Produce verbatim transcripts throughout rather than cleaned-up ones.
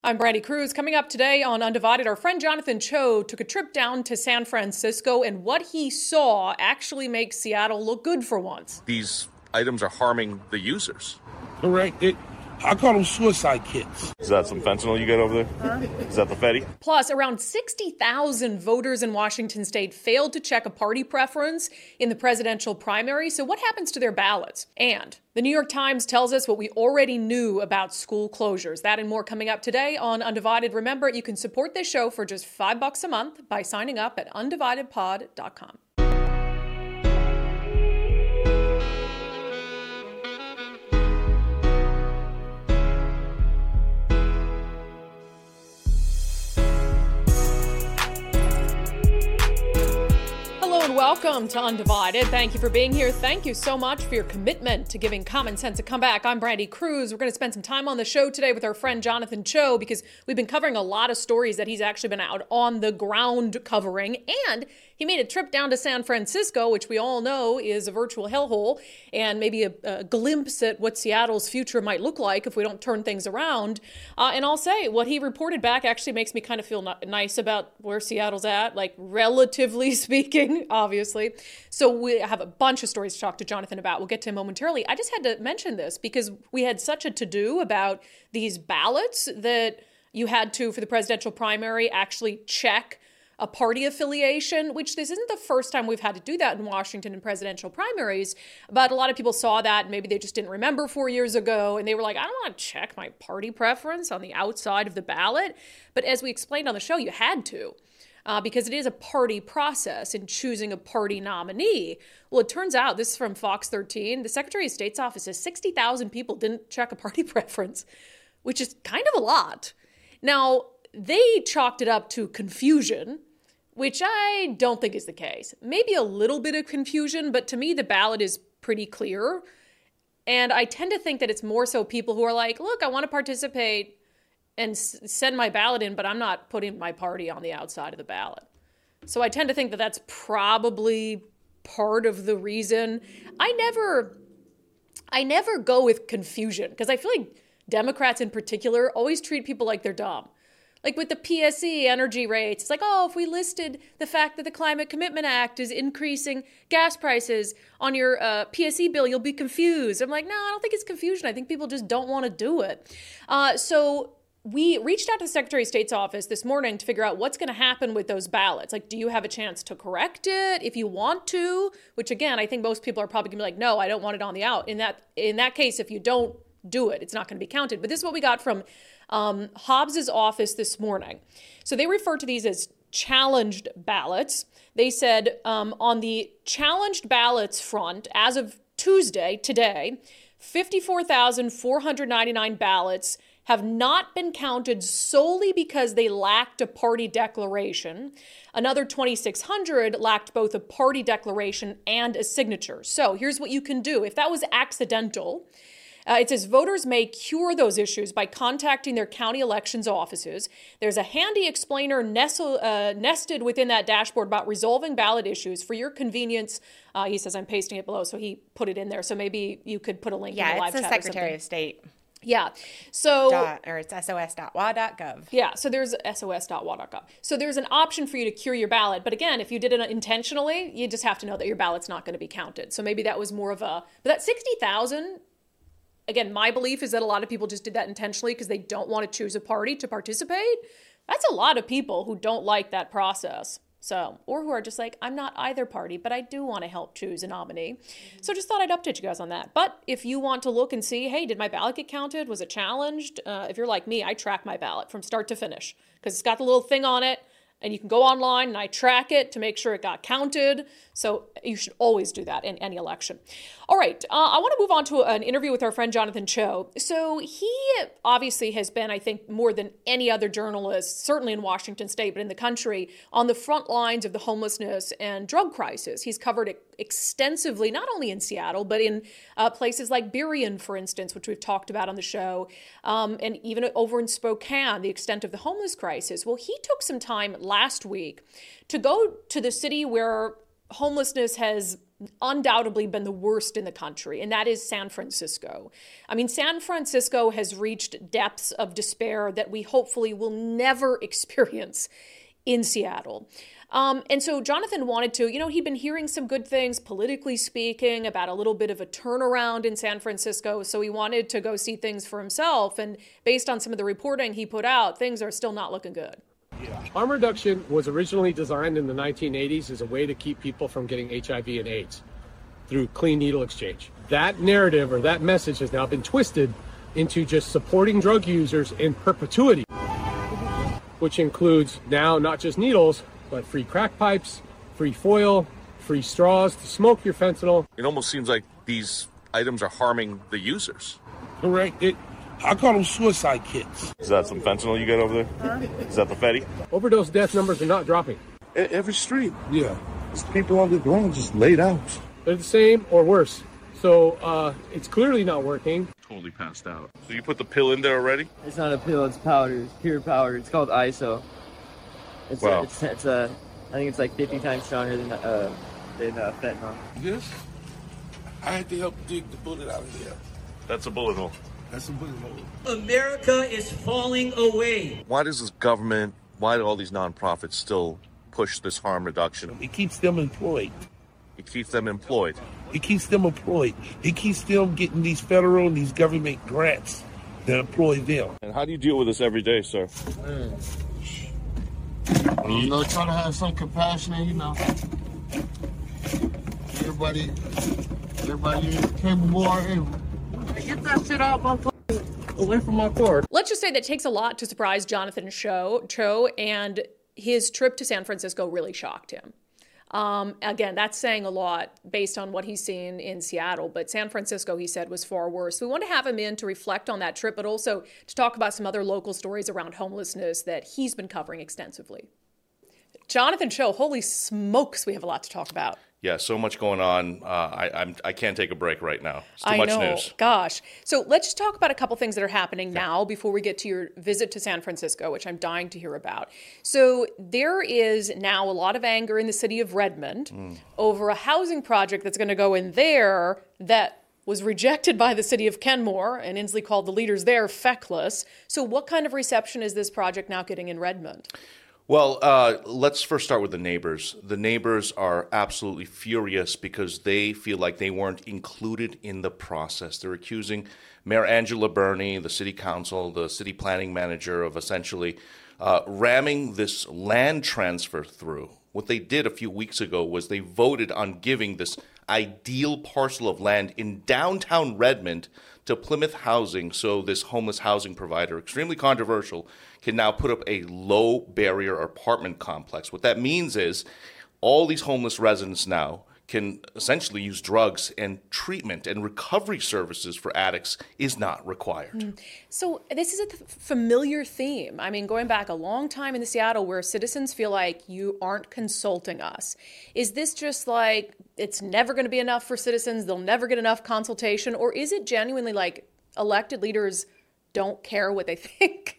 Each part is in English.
I'm Brandy Cruz. Coming up today on Undivided, our friend Jonathan Cho took a trip down to San Francisco, and what he saw actually makes Seattle look good for once. These items are harming the users. Correct. It, I call them suicide kits. Is that some fentanyl you got over there? Huh? Is that the Fetty? Plus, around sixty thousand voters in Washington state failed to check a party preference in the presidential primary. So what happens to their ballots? And the New York Times tells us what we already knew about school closures. That and more coming up today on Undivided. Remember, you can support this show for just five bucks a month by signing up at undivided pod dot com. Welcome to Undivided. Thank you for being here. Thank you so much for your commitment to giving common sense a comeback. I'm Brandy Cruz. We're going to spend some time on the show today with our friend Jonathan Cho because we've been covering a lot of stories that he's actually been out on the ground covering. And he made a trip down to San Francisco, which we all know is a virtual hellhole, and maybe a, a glimpse at what Seattle's future might look like if we don't turn things around. Uh, and I'll say, what he reported back actually makes me kind of feel not nice about where Seattle's at, like relatively speaking, obviously. So we have a bunch of stories to talk to Jonathan about. We'll get to him momentarily. I just had to mention this because we had such a to-do about these ballots that you had to, for the presidential primary, actually check a party affiliation, which this isn't the first time we've had to do that in Washington in presidential primaries, but a lot of people saw that and maybe they just didn't remember four years ago and they were like, I don't want to check my party preference on the outside of the ballot. But as we explained on the show, you had to. Uh, because it is a party process in choosing a party nominee. Well, it turns out, this is from Fox thirteen, the Secretary of State's office says sixty thousand people didn't check a party preference, which is kind of a lot. Now, they chalked it up to confusion, which I don't think is the case. Maybe a little bit of confusion, but to me, the ballot is pretty clear. And I tend to think that it's more so people who are like, look, I want to participate and send my ballot in, but I'm not putting my party on the outside of the ballot. So I tend to think that that's probably part of the reason. I never, I never go with confusion because I feel like Democrats in particular always treat people like they're dumb. Like with the P S E energy rates, it's like, oh, if we listed the fact that the Climate Commitment Act is increasing gas prices on your uh, P S E bill, you'll be confused. I'm like, no, I don't think it's confusion. I think people just don't want to do it. Uh, so we reached out to the Secretary of State's office this morning to figure out what's going to happen with those ballots. Like, do you have a chance to correct it if you want to? Which, again, I think most people are probably going to be like, no, I don't want it on the out. In that in that case, if you don't do it, it's not going to be counted. But this is what we got from um, Hobbs's office this morning. So they refer to these as challenged ballots. They said um, on the challenged ballots front, as of Tuesday, today, fifty-four thousand four hundred ninety-nine ballots have not been counted solely because they lacked a party declaration. Another twenty-six hundred lacked both a party declaration and a signature. So here's what you can do. If that was accidental, uh, it says voters may cure those issues by contacting their county elections offices. There's a handy explainer nestle, uh, nested within that dashboard about resolving ballot issues for your convenience. Uh, he says, I'm pasting it below, so he put it in there. So maybe you could put a link yeah, in the live chat. chat. Yeah, it's the Secretary of State. Yeah. So dot, or it's S O S dot W A dot gov. Yeah, so there's S O S dot W A dot gov. So there's an option for you to cure your ballot. But again, if you did it intentionally, you just have to know that your ballot's not going to be counted. So maybe that was more of a, but that sixty thousand, again, my belief is that a lot of people just did that intentionally because they don't want to choose a party to participate. That's a lot of people who don't like that process. So, or who are just like, I'm not either party, but I do want to help choose a nominee. Mm-hmm. So just thought I'd update you guys on that. But if you want to look and see, hey, did my ballot get counted? Was it challenged? Uh, if you're like me, I track my ballot from start to finish because it's got the little thing on it. And you can go online and I track it to make sure it got counted. So you should always do that in any election. All right, uh, I want to move on to an interview with our friend Jonathan Cho. So he obviously has been, I think, more than any other journalist, certainly in Washington State, but in the country, on the front lines of the homelessness and drug crisis. He's covered it extensively, not only in Seattle, but in uh, places like Burien, for instance, which we've talked about on the show, um, and even over in Spokane, the extent of the homeless crisis. Well, he took some time last week to go to the city where homelessness has undoubtedly been the worst in the country, and that is San Francisco. I mean, San Francisco has reached depths of despair that we hopefully will never experience in Seattle. Um, and so Jonathan wanted to, you know, he'd been hearing some good things, politically speaking, about a little bit of a turnaround in San Francisco. So he wanted to go see things for himself. And based on some of the reporting he put out, things are still not looking good. Harm reduction was originally designed in the nineteen eighties as a way to keep people from getting H I V and AIDS through clean needle exchange. That narrative or that message has now been twisted into just supporting drug users in perpetuity, which includes now not just needles, but free crack pipes, free foil, free straws to smoke your fentanyl. It almost seems like these items are harming the users. Correct. It, I call them suicide kits. Is that some fentanyl you got over there? Huh? Is that the Fetty? Overdose death numbers are not dropping. Every street. Yeah. There's people on the ground just laid out. They're the same or worse. So uh, it's clearly not working. Totally passed out. So you put the pill in there already? It's not a pill, it's powder. It's pure powder. It's called I S O. It's wow. a, it's, it's a, I think it's like fifty times stronger than uh, than uh, fentanyl. This, I had to help dig the bullet out of there. That's a bullet hole. That's a bullet hole. America is falling away. Why does this government, why do all these nonprofits still push this harm reduction? It keeps them employed. It keeps them employed. It keeps them employed. It keeps them getting these federal and these government grants that employ them. And how do you deal with this every day, sir? Man. You know, try to have some compassion and, you know, everybody, everybody capable or able. Get that shit out my away from my car. Let's just say that it takes a lot to surprise Jonathan Cho, Cho and his trip to San Francisco really shocked him. Um, again, that's saying a lot based on what he's seen in Seattle, but San Francisco, he said, was far worse. We want to have him in to reflect on that trip, but also to talk about some other local stories around homelessness that he's been covering extensively. Jonathan Cho, holy smokes, we have a lot to talk about. Yeah, so much going on. Uh, I I'm, I can't take a break right now. It's too I much know. news. Gosh. So let's just talk about a couple things that are happening yeah. now before we get to your visit to San Francisco, which I'm dying to hear about. So there is now a lot of anger in the city of Redmond mm. over a housing project that's going to go in there that was rejected by the city of Kenmore, and Inslee called the leaders there feckless. So what kind of reception is this project now getting in Redmond? Well, uh, let's first start with the neighbors. The neighbors are absolutely furious because they feel like they weren't included in the process. They're accusing Mayor Angela Birney, the city council, the city planning manager, of essentially uh, ramming this land transfer through. What they did a few weeks ago was they voted on giving this ideal parcel of land in downtown Redmond to Plymouth Housing, so this homeless housing provider, extremely controversial, can now put up a low-barrier apartment complex. What that means is all these homeless residents now can essentially use drugs, and treatment and recovery services for addicts is not required. Mm. So this is a th- familiar theme. I mean, going back a long time in the Seattle where citizens feel like you aren't consulting us. Is this just like it's never going to be enough for citizens, they'll never get enough consultation, or is it genuinely like elected leaders don't care what they think?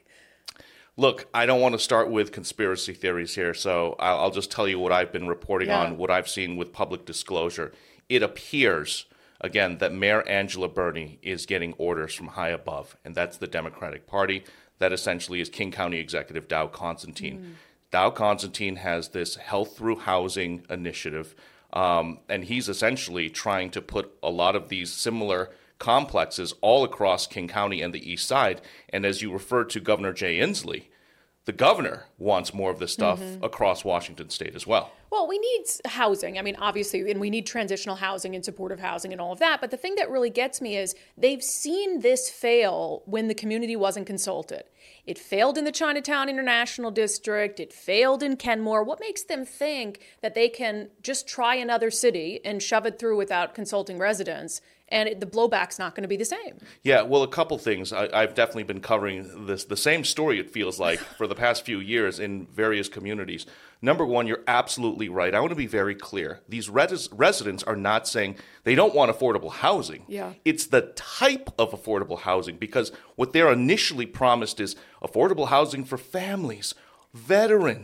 Look, I don't want to start with conspiracy theories here, so I'll, I'll just tell you what I've been reporting yeah. on, what I've seen with public disclosure. It appears, again, that Mayor Angela Birney is getting orders from high above, and that's the Democratic Party. That essentially is King County Executive Dow Constantine. Mm. Dow Constantine has this Health Through Housing initiative, um, and he's essentially trying to put a lot of these similar complexes all across King County and the east side. And as you referred to Governor Jay Inslee, the governor wants more of this stuff mm-hmm. across Washington state as well. Well, we need housing. I mean, obviously, and we need transitional housing and supportive housing and all of that. But the thing that really gets me is they've seen this fail when the community wasn't consulted. It failed in the Chinatown International District. It failed in Kenmore. What makes them think that they can just try another city and shove it through without consulting residents? And it, the blowback's not going to be the same. Yeah, well, a couple things. I, I've definitely been covering this, the same story, it feels like, for the past few years in various communities. Number one, you're absolutely right. I want to be very clear. These res- residents are not saying they don't want affordable housing. Yeah. It's the type of affordable housing, because what they're initially promised is affordable housing for families, veterans,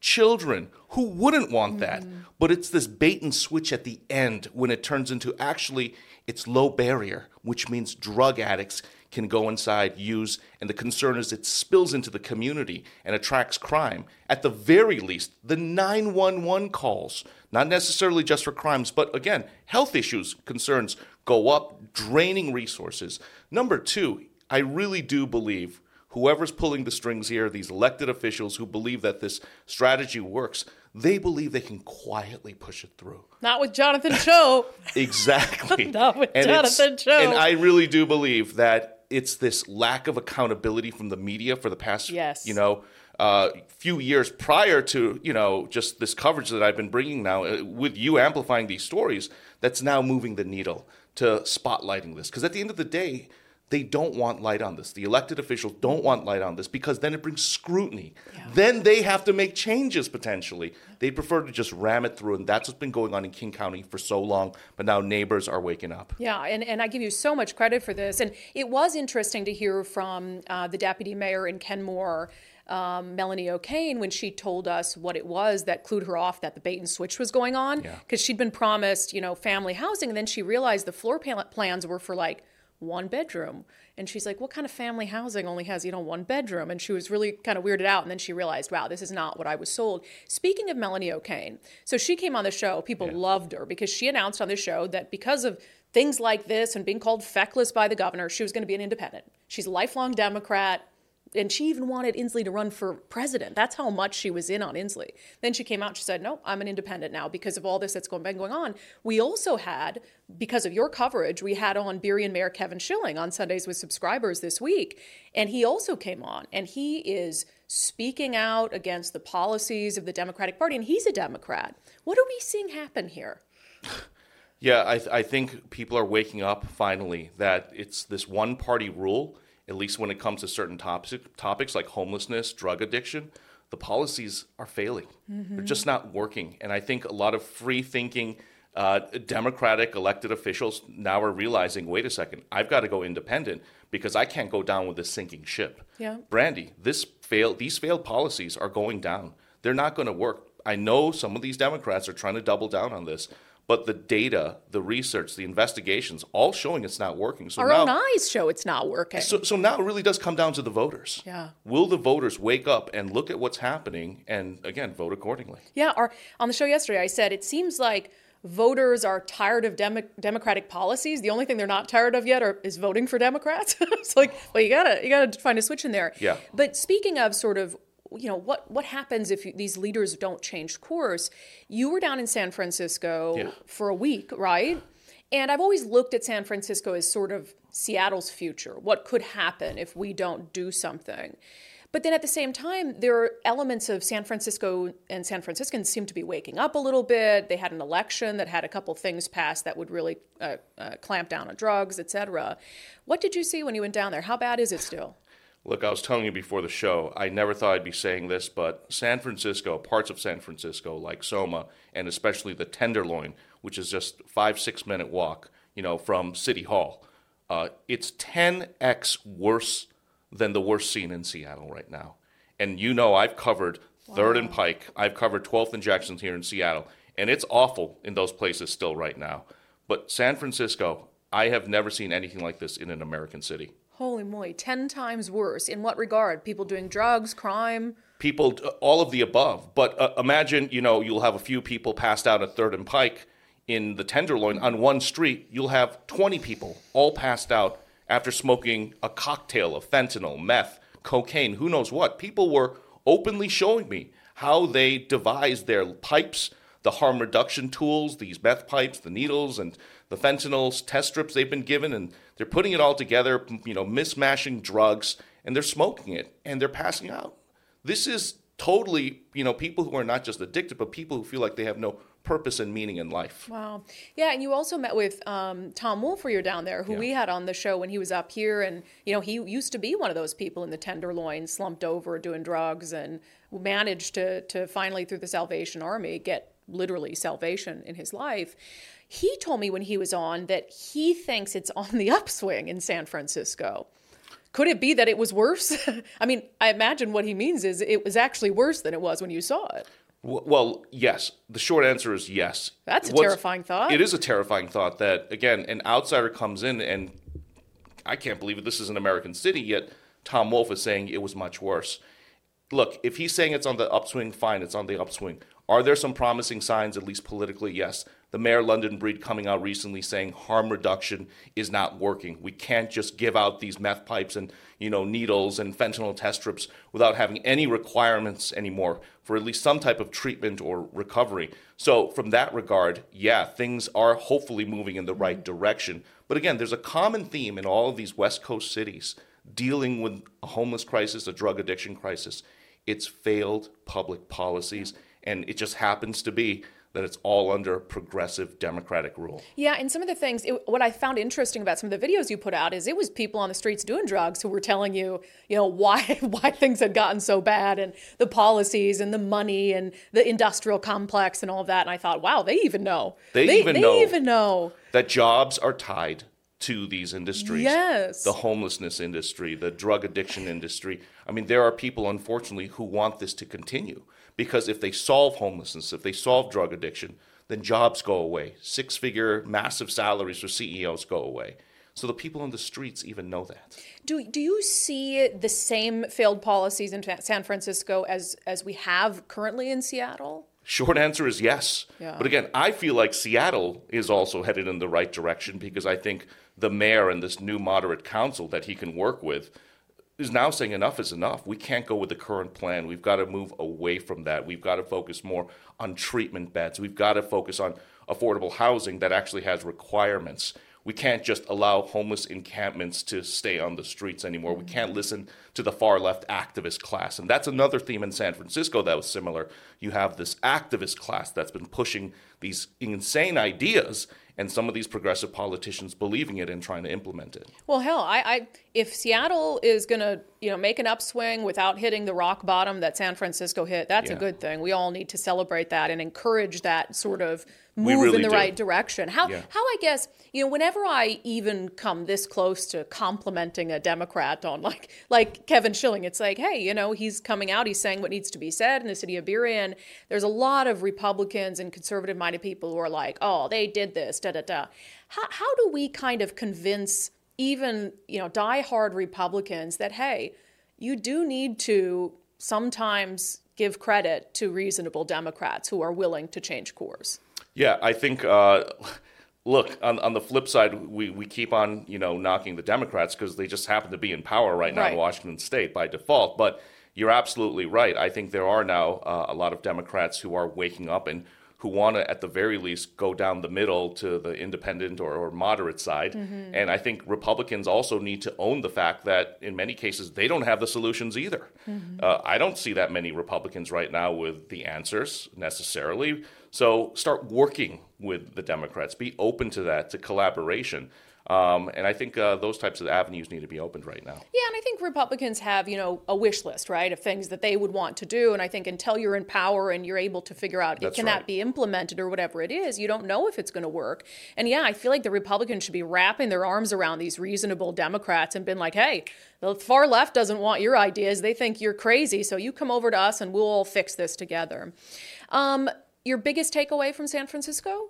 children. Who wouldn't want that? Mm-hmm. But it's this bait and switch at the end when it turns into actually it's low barrier, which means drug addicts can go inside, use, and the concern is it spills into the community and attracts crime. At the very least, the nine one one calls, not necessarily just for crimes, but again, health issues, concerns go up, draining resources. Number two, I really do believe whoever's pulling the strings here, these elected officials who believe that this strategy works, they believe they can quietly push it through. Not with Jonathan Cho. Exactly. Not with and Jonathan Cho. And I really do believe that it's this lack of accountability from the media for the past, yes. you know, uh, few years prior to, you know, just this coverage that I've been bringing now uh, with you amplifying these stories that's now moving the needle to spotlighting this. Because at the end of the day, they don't want light on this. The elected officials don't want light on this because then it brings scrutiny. Yeah. Then they have to make changes potentially. They prefer to just ram it through, and that's what's been going on in King County for so long. But now neighbors are waking up. Yeah, and, and I give you so much credit for this. And it was interesting to hear from uh, the deputy mayor in Kenmore, um, Melanie O'Kane, when she told us what it was that clued her off that the bait and switch was going on. Because yeah. she'd been promised, you know, family housing, and then she realized the floor plans were for like one bedroom. And she's like, what kind of family housing only has, you know, one bedroom? And she was really kind of weirded out. And then she realized, wow, this is not what I was sold. Speaking of Melanie O'Kane, so she came on the show. People yeah. loved her because she announced on the show that because of things like this and being called feckless by the governor, she was going to be an independent. She's a lifelong Democrat. And she even wanted Inslee to run for president. That's how much she was in on Inslee. Then she came out and she said, no, I'm an independent now because of all this that's going, been going on. We also had, because of your coverage, we had on Burien Mayor Kevin Schilling on Sundays with Subscribers this week. And he also came on and he is speaking out against the policies of the Democratic Party. And he's a Democrat. What are we seeing happen here? Yeah, I, th- I think people are waking up finally that it's this one party rule. At least when it comes to certain topic, topics like homelessness, drug addiction, the policies are failing. Mm-hmm. They're just not working. And I think a lot of free-thinking uh, Democratic elected officials now are realizing, wait a second, I've got to go independent because I can't go down with this sinking ship. Yeah. Brandy, this fail, these failed policies are going down. They're not going to work. I know some of these Democrats are trying to double down on this. But the data, the research, the investigations, all showing it's not working. So Our now, own eyes show it's not working. So, so now it really does come down to the voters. Yeah. Will the voters wake up and look at what's happening and, again, vote accordingly? Yeah. Our, on the show yesterday, I said it seems like voters are tired of Demo- Democratic policies. The only thing they're not tired of yet are, is voting for Democrats. It's like, well, you gotta you gotta find a switch in there. Yeah. But speaking of sort of, you know, what, what happens if you, these leaders don't change course? You were down in San Francisco yeah. for a week, right? And I've always looked at San Francisco as sort of Seattle's future. What could happen if we don't do something? But then at the same time, there are elements of San Francisco and San Franciscans seem to be waking up a little bit. They had an election that had a couple things passed that would really uh, uh, clamp down on drugs, et cetera. What did you see when you went down there? How bad is it still? Look, I was telling you before the show, I never thought I'd be saying this, but San Francisco, parts of San Francisco, like Soma, and especially the Tenderloin, which is just five, six minute walk, you know, from City Hall, uh, it's ten x worse than the worst scene in Seattle right now. And you know, I've covered third wow. and Pike, I've covered twelfth and Jackson here in Seattle, and it's awful in those places still right now. But San Francisco, I have never seen anything like this in an American city. Holy moly, ten times worse. In what regard? People doing drugs, crime? People, all of the above. But uh, imagine, you know, you'll have a few people passed out at third and Pike in the Tenderloin. On one street, you'll have twenty people all passed out after smoking a cocktail of fentanyl, meth, cocaine, who knows what. People were openly showing me how they devised their pipes, the harm reduction tools, these meth pipes, the needles, and the fentanyl test strips they've been given, and they're putting it all together, you know, mismashing drugs, and they're smoking it, and they're passing out. This is totally, you know, people who are not just addicted, but people who feel like they have no purpose and meaning in life. Wow. Yeah, and you also met with um, Tom Wolf, where you're down there, who yeah. we had on the show when he was up here, and, you know, he used to be one of those people in the Tenderloin, slumped over doing drugs, and managed to to finally, through the Salvation Army, get literally salvation in his life. He told me when he was on that he thinks it's on the upswing in San Francisco. could it be that it was worse? I mean, I imagine what he means is it was actually worse than it was when you saw it. Well, yes. The short answer is yes. That's a What's, terrifying thought. It is a terrifying thought that, again, an outsider comes in and I can't believe it. This is an American city, yet Tom Wolf is saying it was much worse. Look, if he's saying it's on the upswing, fine, it's on the upswing. Are there some promising signs, at least politically? Yes. The Mayor London Breed coming out recently saying harm reduction is not working. We can't just give out these meth pipes and, you know, needles and fentanyl test strips without having any requirements anymore for at least some type of treatment or recovery. So from that regard, yeah, things are hopefully moving in the right direction. But again, there's a common theme in all of these West Coast cities dealing with a homeless crisis, a drug addiction crisis. It's failed public policies, and it just happens to be that it's all under progressive Democratic rule. Yeah, and some of the things, it, what I found interesting about some of the videos you put out is it was people on the streets doing drugs who were telling you, you know, why why things had gotten so bad and the policies and the money and the industrial complex and all of that. And I thought, wow, they even know. They, they even they know even know that jobs are tied to these industries. Yes. The homelessness industry, the drug addiction industry. I mean, there are people, unfortunately, who want this to continue. Because if they solve homelessness, if they solve drug addiction, then jobs go away. Six-figure, massive salaries for C E Os go away. So the people on the streets even know that. Do do you see the same failed policies in San Francisco as, as we have currently in Seattle? Short answer is yes. Yeah. But again, I feel like Seattle is also headed in the right direction because I think the mayor and this new moderate council that he can work with is now saying enough is enough. We can't go with the current plan. We've got to move away from that. We've got to focus more on treatment beds. We've got to focus on affordable housing that actually has requirements. We can't just allow homeless encampments to stay on the streets anymore. We can't listen to the far left activist class. And that's another theme in San Francisco that was similar. You have this activist class that's been pushing these insane ideas, and some of these progressive politicians believing it and trying to implement it. Well, hell, I, I if Seattle is going to, you know, make an upswing without hitting the rock bottom that San Francisco hit, that's Yeah. a good thing. We all need to celebrate that and encourage that sort of We move really in the do. right direction. How, Yeah. how I guess, you know, whenever I even come this close to complimenting a Democrat on like like Kevin Schilling, it's like, hey, you know, he's coming out, he's saying what needs to be said in the city of Burien. There's a lot of Republicans and conservative-minded people who are like, oh, they did this, da da da. How how do we kind of convince even, you know, diehard Republicans that, hey, you do need to sometimes give credit to reasonable Democrats who are willing to change course? Yeah, I think, uh, look, on, on the flip side, we, we keep on, you know, knocking the Democrats because they just happen to be in power right now Right. in Washington State by default. But you're absolutely right. I think there are now uh, a lot of Democrats who are waking up and who want to, at the very least, go down the middle to the independent or, or moderate side. Mm-hmm. And I think Republicans also need to own the fact that, in many cases, they don't have the solutions either. Mm-hmm. Uh, I don't see that many Republicans right now with the answers necessarily. So start working with the Democrats. Be open to that, to collaboration. Um, and I think uh, those types of avenues need to be opened right now. Yeah, and I think Republicans have, you know, a wish list, right, of things that they would want to do. And I think until you're in power and you're able to figure out, That's can right. that be implemented or whatever it is, you don't know if it's going to work. And yeah, I feel like the Republicans should be wrapping their arms around these reasonable Democrats and been like, hey, the far left doesn't want your ideas. They think you're crazy. So you come over to us and we'll all fix this together. Um, your biggest takeaway from San Francisco?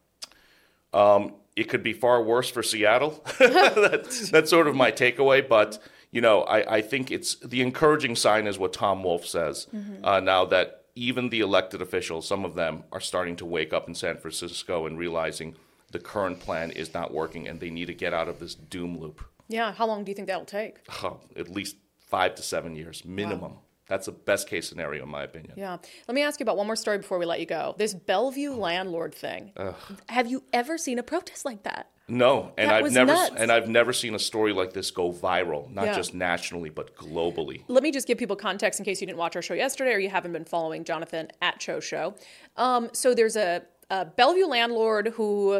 Um, it could be far worse for Seattle. that's, that's sort of my takeaway. But, you know, I, I think it's the encouraging sign is what Tom Wolf says Mm-hmm. uh, now that even the elected officials, some of them are starting to wake up in San Francisco and realizing the current plan is not working and they need to get out of this doom loop. Yeah, how long do you think that'll take? Oh, at least five to seven years minimum. Wow. That's the best case scenario, in my opinion. Yeah. Let me ask you about one more story before we let you go. This Bellevue landlord thing. Ugh. Have you ever seen a protest like that? No, and That I've was never nuts. and I've never seen a story like this go viral, not Yeah. just nationally but globally. Let me just give people context in case you didn't watch our show yesterday or you haven't been following Jonathan at Cho Show. Um, so there's a, a Bellevue landlord who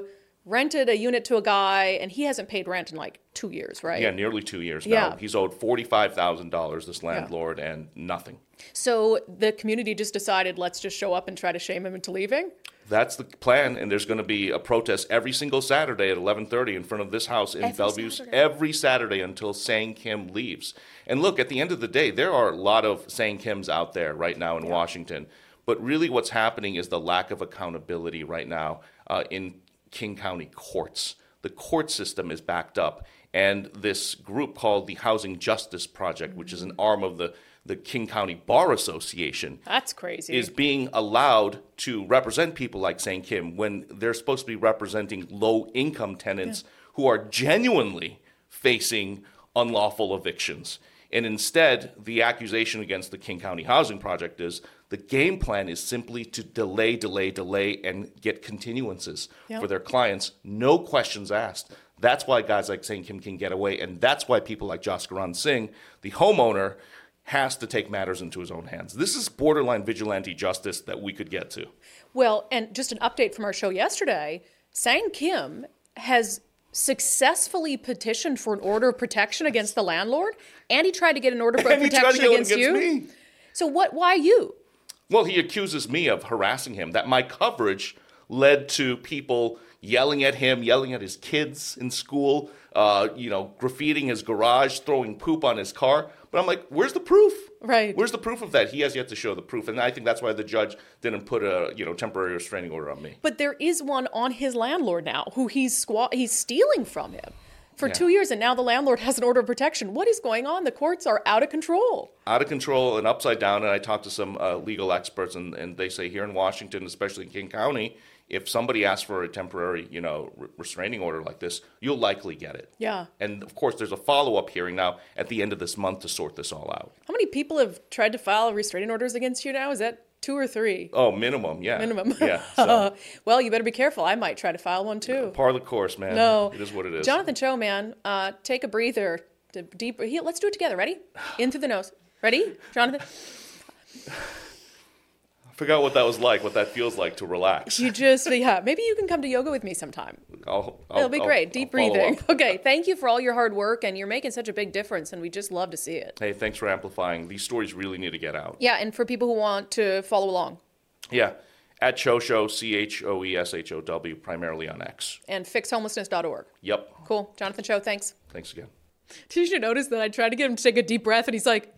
rented a unit to a guy, and he hasn't paid rent in like two years, right? Yeah, nearly two years now. Yeah. He's owed forty-five thousand dollars, this landlord, yeah. and nothing. So the community just decided, let's just show up and try to shame him into leaving? That's the plan, and there's going to be a protest every single Saturday at eleven thirty in front of this house in Every Bellevue Saturday. every Saturday until Sang Kim leaves. And look, at the end of the day, there are a lot of Sang Kims out there right now in yeah. Washington. But really what's happening is the lack of accountability right now uh, in King County courts. The court system is backed up. And this group called the Housing Justice Project, which is an arm of the, the King County Bar Association, that's crazy, is being allowed to represent people like Sang Kim when they're supposed to be representing low-income tenants yeah. who are genuinely facing unlawful evictions. And instead, the accusation against the King County Housing Project is the game plan is simply to delay, delay, delay, and get continuances yep. for their clients. No questions asked. That's why guys like Sang Kim can get away, and that's why people like Jaskaran Singh, the homeowner, has to take matters into his own hands. This is borderline vigilante justice that we could get to. Well, and just an update from our show yesterday, Sang Kim has successfully petitioned for an order of protection against the landlord, and he tried to get an order of protection against, against you. Me. So what? Why you? Well, he accuses me of harassing him, that my coverage led to people yelling at him, yelling at his kids in school, uh, you know, graffitiing his garage, throwing poop on his car. But I'm like, where's the proof? Right. Where's the proof of that? He has yet to show the proof. And I think that's why the judge didn't put a, you know, temporary restraining order on me. But there is one on his landlord now who he's squat- he's stealing from him for yeah. two years. And now the landlord has an order of protection. What is going on? The courts are out of control. Out of control and upside down. And I talked to some uh, legal experts, and, and they say here in Washington, especially in King County, if somebody asks for a temporary, you know, re- restraining order like this, you'll likely get it. Yeah. And of course, there's a follow-up hearing now at the end of this month to sort this all out. How many people have tried to file restraining orders against you now? Is that two or three? Oh, minimum, yeah. Minimum. Yeah. So. Well, you better be careful. I might try to file one too. Par of the course, man. No. It is what it is. Jonathan Cho, man, uh, take a breather. Deep. Here, let's do it together. Ready? In through the nose. Ready, Jonathan? Forgot what that was like, what that feels like to relax. You just, yeah, maybe you can come to yoga with me sometime. I'll, I'll, It'll be great. I'll, Deep I'll breathing. Okay, thank you for all your hard work, and you're making such a big difference, and we just love to see it. Hey, thanks for amplifying. These stories really need to get out. Yeah, and for people who want to follow along. Yeah, at Cho Show, C H O E S H O W, primarily on X. And fix homelessness dot org. Yep. Cool. Jonathan Cho, thanks. Thanks again. Did you notice that I tried to get him to take a deep breath, and he's like...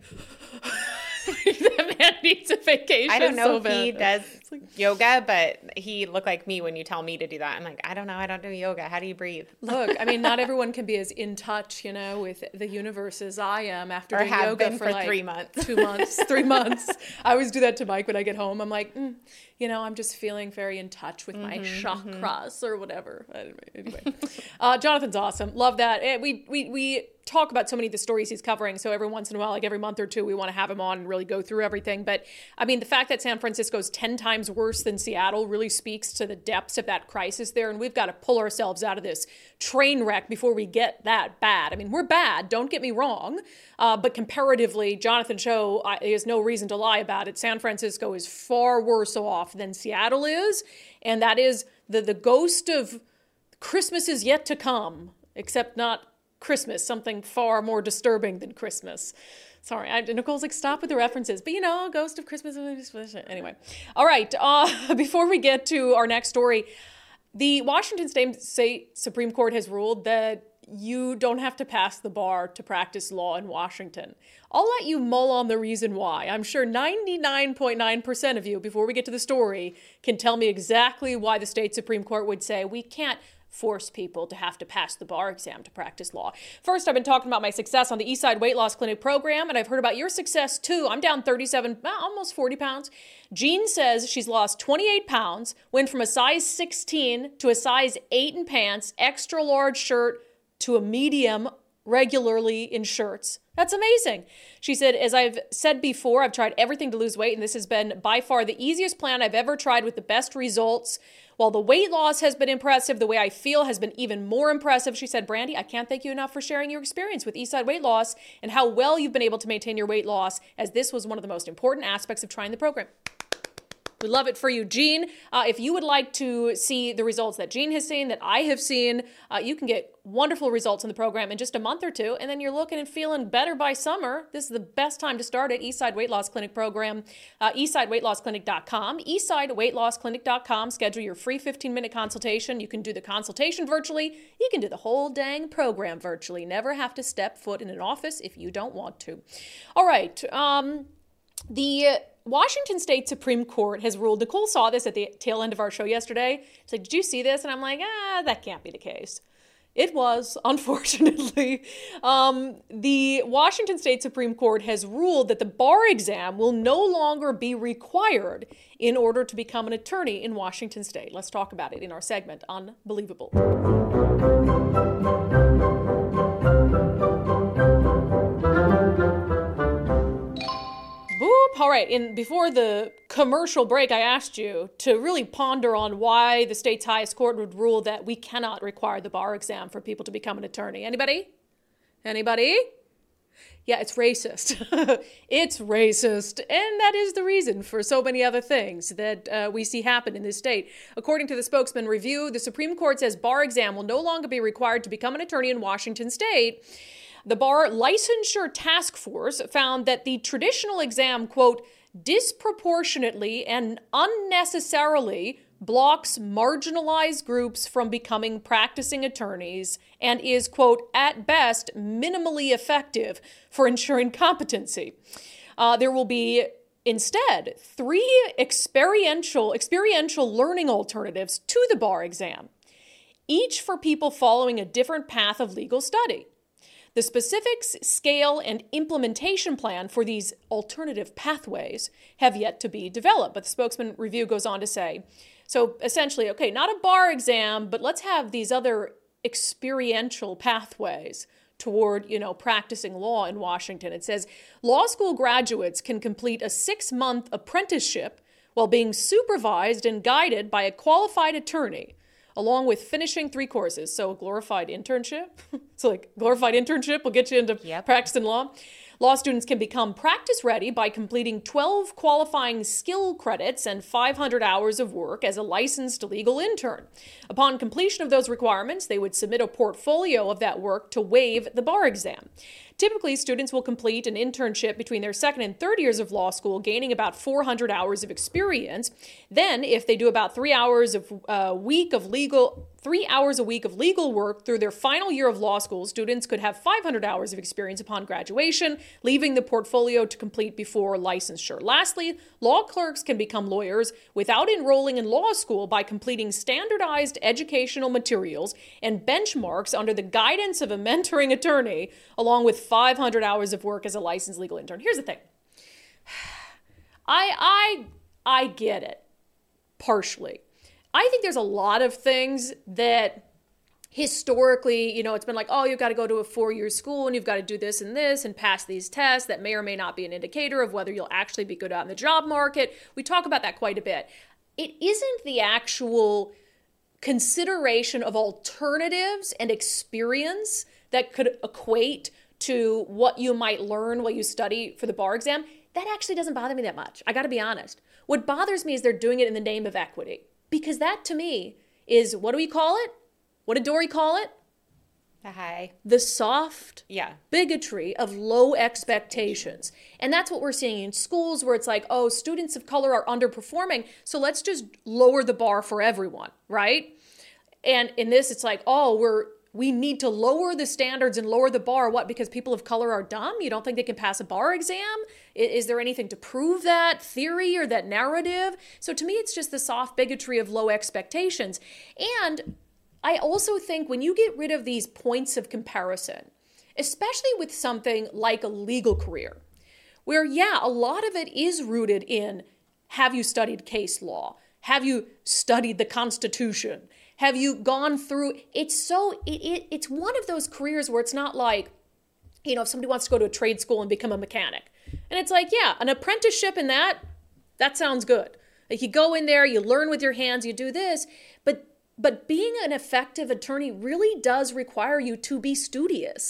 That man needs a vacation. I don't know so if bad. he does yoga, but he looked like me when you tell me to do that. I'm like, I don't know. I don't do yoga. How do you breathe? Look, I mean, not everyone can be as in touch, you know, with the universe as I am after or doing have yoga been for, for like three months, two months, three months. I always do that to Mike when I get home. I'm like, mm, you know, I'm just feeling very in touch with my mm-hmm, chakras mm-hmm. or whatever. Anyway, uh, Jonathan's awesome. Love that. We we we. talk about so many of the stories he's covering. So every once in a while, like every month or two, we want to have him on and really go through everything. But I mean, the fact that San Francisco's ten times worse than Seattle really speaks to the depths of that crisis there. And we've got to pull ourselves out of this train wreck before we get that bad. I mean, we're bad. Don't get me wrong. Uh, but comparatively, Jonathan Cho, uh, there's no reason to lie about it. San Francisco is far worse off than Seattle is. And that is the, the ghost of Christmas is yet to come, except not Christmas, something far more disturbing than Christmas. Sorry, I, Nicole's like, stop with the references. But, you know, Ghost of Christmas. Anyway. All right. Uh, before we get to our next story, the Washington State Supreme Court has ruled that you don't have to pass the bar to practice law in Washington. I'll let you mull on the reason why. I'm sure ninety-nine point nine percent of you, before we get to the story, can tell me exactly why the state Supreme Court would say we can't force people to have to pass the bar exam to practice law. First, I've been talking about my success on the Eastside Weight Loss Clinic program, and I've heard about your success too. I'm down thirty-seven, almost forty pounds. Jean says she's lost twenty-eight pounds, went from a size sixteen to a size eight in pants, extra large shirt to a medium regularly in shirts. That's amazing. She said, as I've said before, I've tried everything to lose weight, and this has been by far the easiest plan I've ever tried with the best results. While the weight loss has been impressive, the way I feel has been even more impressive. She said, Brandy, I can't thank you enough for sharing your experience with Eastside Weight Loss and how well you've been able to maintain your weight loss, as this was one of the most important aspects of trying the program. We love it for you, Gene. Uh, if you would like to see the results that Gene has seen, that I have seen, uh, you can get wonderful results in the program in just a month or two, and then you're looking and feeling better by summer. This is the best time to start it. Eastside Weight Loss Clinic program, uh, eastside weight loss clinic dot com, eastside weight loss clinic dot com. Schedule your free fifteen-minute consultation. You can do the consultation virtually. You can do the whole dang program virtually. Never have to step foot in an office if you don't want to. All right. Um, the Washington State Supreme Court has ruled. Nicole saw this at the tail end of our show yesterday. She's like, did you see this? And I'm like, ah, that can't be the case. It was, unfortunately. Um, the Washington State Supreme Court has ruled that the bar exam will no longer be required in order to become an attorney in Washington State. Let's talk about it in our segment, Unbelievable. Boop. All right. And before the commercial break, I asked you to really ponder on why the state's highest court would rule that we cannot require the bar exam for people to become an attorney. Anybody? Anybody? Yeah, it's racist. It's racist. And that is the reason for so many other things that uh, we see happen in this state. According to the Spokesman Review, the Supreme Court says bar exam will no longer be required to become an attorney in Washington State. The Bar Licensure Task Force found that the traditional exam, quote, disproportionately and unnecessarily blocks marginalized groups from becoming practicing attorneys and is, quote, at best, minimally effective for ensuring competency. Uh, there will be instead three experiential, experiential learning alternatives to the bar exam, each for people following a different path of legal study. The specifics, scale, and implementation plan for these alternative pathways have yet to be developed. But the Spokesman Review goes on to say, so essentially, okay, not a bar exam, but let's have these other experiential pathways toward, you know, practicing law in Washington. It says law school graduates can complete a six-month apprenticeship while being supervised and guided by a qualified attorney, along with finishing three courses. So a glorified internship. So like glorified internship will get you into yep. practicing law. Law students can become practice ready by completing twelve qualifying skill credits and five hundred hours of work as a licensed legal intern. Upon completion of those requirements, they would submit a portfolio of that work to waive the bar exam. Typically, students will complete an internship between their second and third years of law school, gaining about four hundred hours of experience. Then, if they do about three hours of a week of legal, three hours a week of legal work through their final year of law school, students could have five hundred hours of experience upon graduation, leaving the portfolio to complete before licensure. Lastly, law clerks can become lawyers without enrolling in law school by completing standardized educational materials and benchmarks under the guidance of a mentoring attorney, along with five hundred hours of work as a licensed legal intern. Here's the thing. I I I get it, partially. I think there's a lot of things that historically, you know, it's been like, oh, you've got to go to a four-year school and you've got to do this and this and pass these tests that may or may not be an indicator of whether you'll actually be good out in the job market. We talk about that quite a bit. It isn't the actual consideration of alternatives and experience that could equate to what you might learn while you study for the bar exam. That actually doesn't bother me that much. I got to be honest. What bothers me is they're doing it in the name of equity. Because that, to me, is, what do we call it? What did Dory call it? The high. The soft yeah. bigotry of low expectations. And that's what we're seeing in schools, where it's like, oh, students of color are underperforming, so let's just lower the bar for everyone, right? And in this, it's like, oh, we're we need to lower the standards and lower the bar. What? Because people of color are dumb? You don't think they can pass a bar exam? Is there anything to prove that theory or that narrative? So to me, it's just the soft bigotry of low expectations. And I also think when you get rid of these points of comparison, especially with something like a legal career, where, yeah, a lot of it is rooted in, have you studied case law? Have you studied the Constitution? Have you gone through, it's so, it, it, it's one of those careers where it's not like, you know, if somebody wants to go to a trade school and become a mechanic. And it's like, yeah, an apprenticeship in that, that sounds good. Like you go in there, you learn with your hands, you do this. But, but being an effective attorney really does require you to be studious.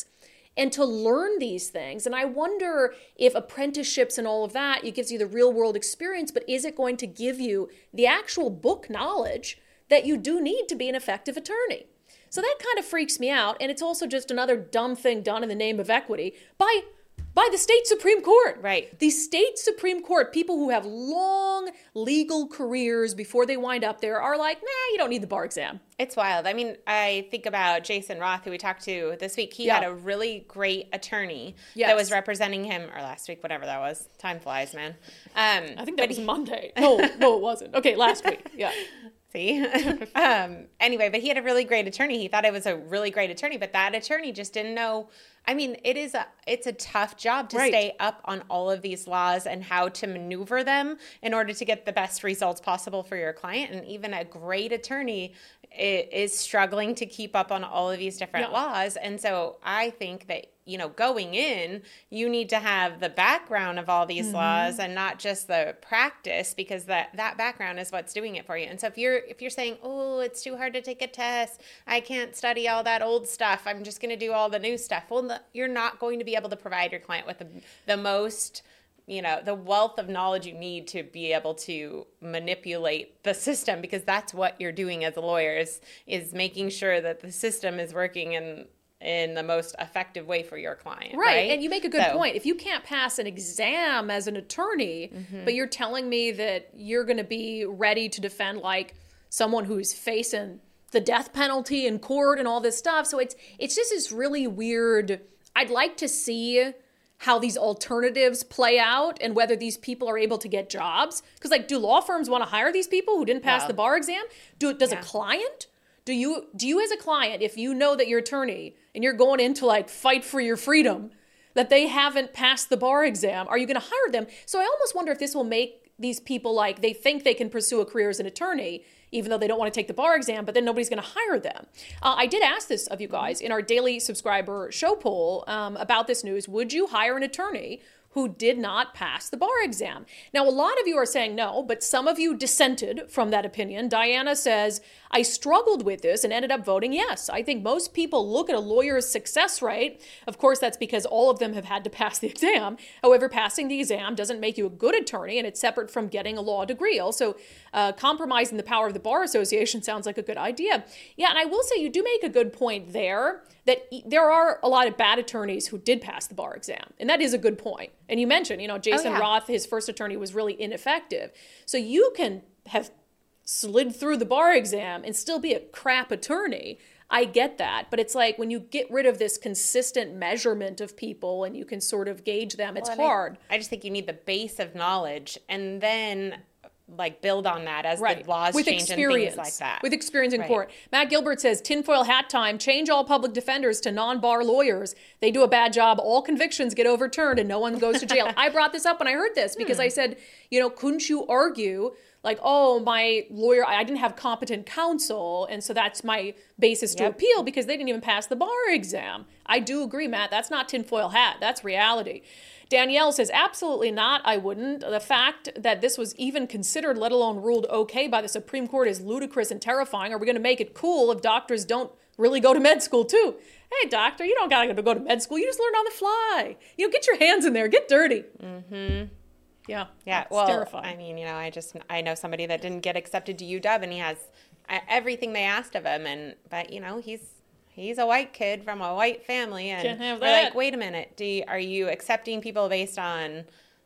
and to learn these things. And I wonder if apprenticeships and all of that, it gives you the real world experience, but is it going to give you the actual book knowledge that you do need to be an effective attorney? So that kind of freaks me out. And it's also just another dumb thing done in the name of equity by by the state Supreme Court. Right. The state Supreme Court, people who have long legal careers before they wind up there are like, nah, you don't need the bar exam. It's wild. I mean, I think about Jason Roth, who we talked to this week. He Yeah. had a really great attorney Yes. that was representing him, or last week, whatever that was. Time flies, man. Um, I think that was Monday. No, no, it wasn't. Okay, last week. Yeah. See? um, anyway, but he had a really great attorney. He thought it was a really great attorney, but that attorney just didn't know. I mean, it is a it's a tough job to Right. stay up on all of these laws and how to maneuver them in order to get the best results possible for your client. And even a great attorney i- is struggling to keep up on all of these different Yeah. laws. And so I think that, you know, going in, you need to have the background of all these Mm-hmm. laws and not just the practice, because that, that background is what's doing it for you. And so if you're if you're saying, oh, it's too hard to take a test, I can't study all that old stuff, I'm just going to do all the new stuff. Well, the, you're not going to be able to provide your client with the, the most, you know, the wealth of knowledge you need to be able to manipulate the system, because that's what you're doing as a lawyer is, is making sure that the system is working in in the most effective way for your client. Right. Right. And you make a good So- point. If you can't pass an exam as an attorney, but you're telling me that you're going to be ready to defend like someone who's facing the death penalty in court and all this stuff. So it's it's just this really weird. I'd like to see how these alternatives play out and whether these people are able to get jobs. Because like, do law firms want to hire these people who didn't pass Wow. the bar exam? Do does Yeah. a client? Do you do you as a client, if you know that your attorney and you're going in to like fight for your freedom, that they haven't passed the bar exam, are you going to hire them? So I almost wonder if this will make these people like they think they can pursue a career as an attorney, even though they don't want to take the bar exam, but then nobody's going to hire them. Uh, I did ask this of you guys in our daily subscriber show poll um, about this news. Would you hire an attorney who did not pass the bar exam? Now, a lot of you are saying no, but some of you dissented from that opinion. Diana says, I struggled with this and ended up voting yes. I think most people look at a lawyer's success rate. Of course, that's because all of them have had to pass the exam. However, passing the exam doesn't make you a good attorney, and it's separate from getting a law degree. Also, uh, compromising the power of the Bar Association sounds like a good idea. Yeah, and I will say you do make a good point there, that e- there are a lot of bad attorneys who did pass the bar exam. And that is a good point. And you mentioned, you know, Jason yeah. Roth, his first attorney was really ineffective. So you can have slid through the bar exam and still be a crap attorney. I get that. But it's like when you get rid of this consistent measurement of people and you can sort of gauge them, it's Well, and I- hard. I just think you need the base of knowledge and then like build on that as Right. the laws With change experience, and things like that. With experience in Right. court. Matt Gilbert says, tinfoil hat time, change all public defenders to non-bar lawyers. They do a bad job. All convictions get overturned and no one goes to jail. I brought this up when I heard this because Hmm. I said, you know, couldn't you argue like, oh, my lawyer, I didn't have competent counsel, and so that's my basis to Yep. appeal because they didn't even pass the bar exam. I do agree, Matt. That's not tinfoil hat. That's reality. Danielle says, absolutely not. I wouldn't. The fact that this was even considered, let alone ruled okay by the Supreme Court is ludicrous and terrifying. Are we going to make it cool if doctors don't really go to med school too? Hey, doctor, you don't got to go to med school. You just learn on the fly. You know, get your hands in there. Get dirty. Mm-hmm. Yeah. Yeah, it's well, terrifying. I mean, you know, I just I know somebody that didn't get accepted to U W, and he has uh, everything they asked of him, and but you know, he's he's a white kid from a white family, and Can't have we're that. like, wait a minute, do you, are you accepting people based on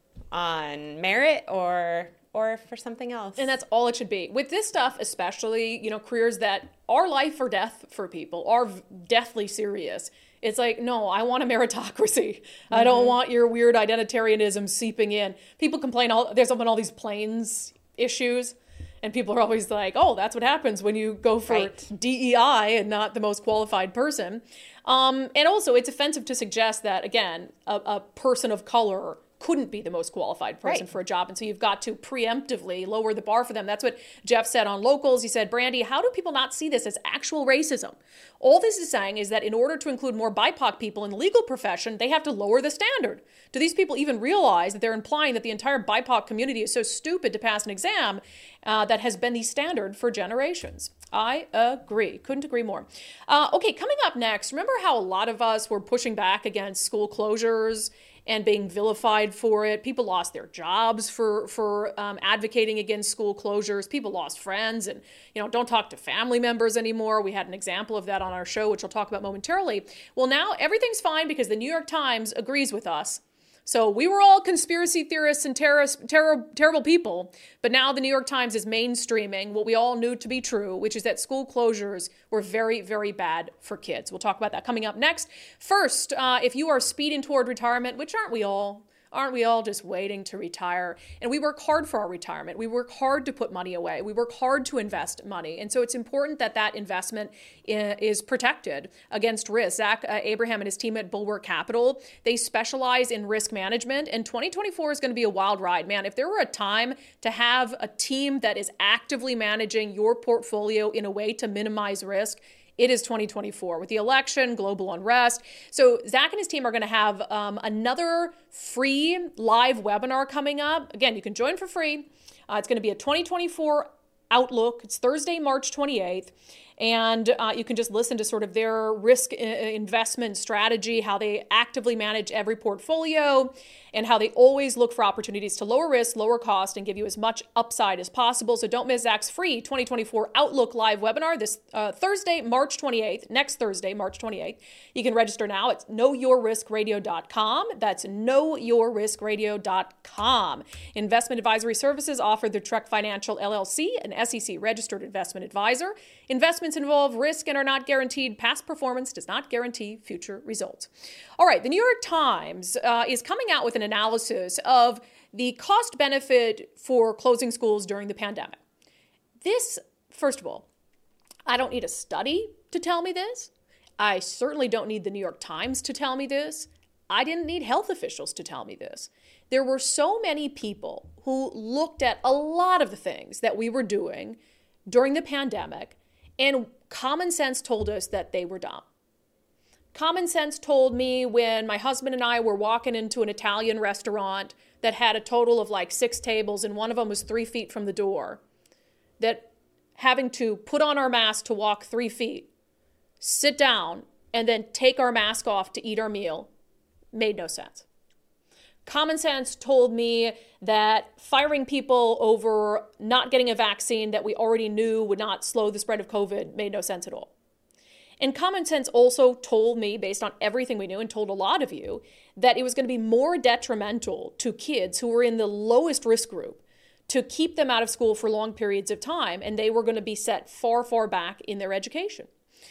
on merit or or for something else? And that's all it should be. With this stuff, especially, you know, careers that are life or death for people, are v- deathly serious. It's like, no, I want a meritocracy. I don't want your weird identitarianism seeping in. People complain, all there's been all these planes issues, and people are always like, oh, that's what happens when you go for Right. D E I and not the most qualified person. Um, and also, it's offensive to suggest that, again, a, a person of color couldn't be the most qualified person Right. for a job. And so you've got to preemptively lower the bar for them. That's what Jeff said on Locals. He said, Brandy, how do people not see this as actual racism? All this is saying is that in order to include more B I P O C people in the legal profession, they have to lower the standard. Do these people even realize that they're implying that the entire B I P O C community is so stupid to pass an exam uh, that has been the standard for generations? I agree. Couldn't agree more. Uh, okay, coming up next, remember how a lot of us were pushing back against school closures and being vilified for it? People lost their jobs for for um, advocating against school closures. People lost friends and, you know, don't talk to family members anymore. We had an example of that on our show, which we'll talk about momentarily. Well, now everything's fine because the New York Times agrees with us. So we were all conspiracy theorists and terrorist, terror, terrible people, but now the New York Times is mainstreaming what we all knew to be true, which is that school closures were very, very bad for kids. We'll talk about that coming up next. First, uh, if you are speeding toward retirement, which aren't we all? Aren't we all just waiting to retire? And we work hard for our retirement. We work hard to put money away. We work hard to invest money. And so it's important that that investment is protected against risk. Zach uh, Abraham and his team at Bulwark Capital, they specialize in risk management. And twenty twenty-four is going to be a wild ride. Man, if there were a time to have a team that is actively managing your portfolio in a way to minimize risk, it is twenty twenty-four with the election, global unrest. So Zach and his team are going to have um, another free live webinar coming up. Again, you can join for free. Uh, it's going to be a twenty twenty-four outlook. It's Thursday, March twenty-eighth. And uh, you can just listen to sort of their risk investment strategy, how they actively manage every portfolio, and how they always look for opportunities to lower risk, lower cost, and give you as much upside as possible. So don't miss Zach's free twenty twenty-four Outlook live webinar this uh, Thursday, March twenty-eighth, next Thursday, March twenty-eighth. You can register now. It's know your risk radio dot com. That's know your risk radio dot com. Investment advisory services offered through Trek Financial L L C, an S E C-registered investment advisor. Investments involve risk and are not guaranteed. Past performance does not guarantee future results. All right, the New York Times uh, is coming out with an analysis of the cost benefit for closing schools during the pandemic. This, first of all, I don't need a study to tell me this. I certainly don't need the New York Times to tell me this. I didn't need health officials to tell me this. There were so many people who looked at a lot of the things that we were doing during the pandemic, and common sense told us that they were dumb. Common sense told me when my husband and I were walking into an Italian restaurant that had a total of like six tables and one of them was three feet from the door, that having to put on our mask to walk three feet, sit down, and then take our mask off to eat our meal made no sense. Common sense told me that firing people over not getting a vaccine that we already knew would not slow the spread of COVID made no sense at all. And common sense also told me, based on everything we knew, and told a lot of you, that it was going to be more detrimental to kids who were in the lowest risk group to keep them out of school for long periods of time, and they were going to be set far, far back in their education.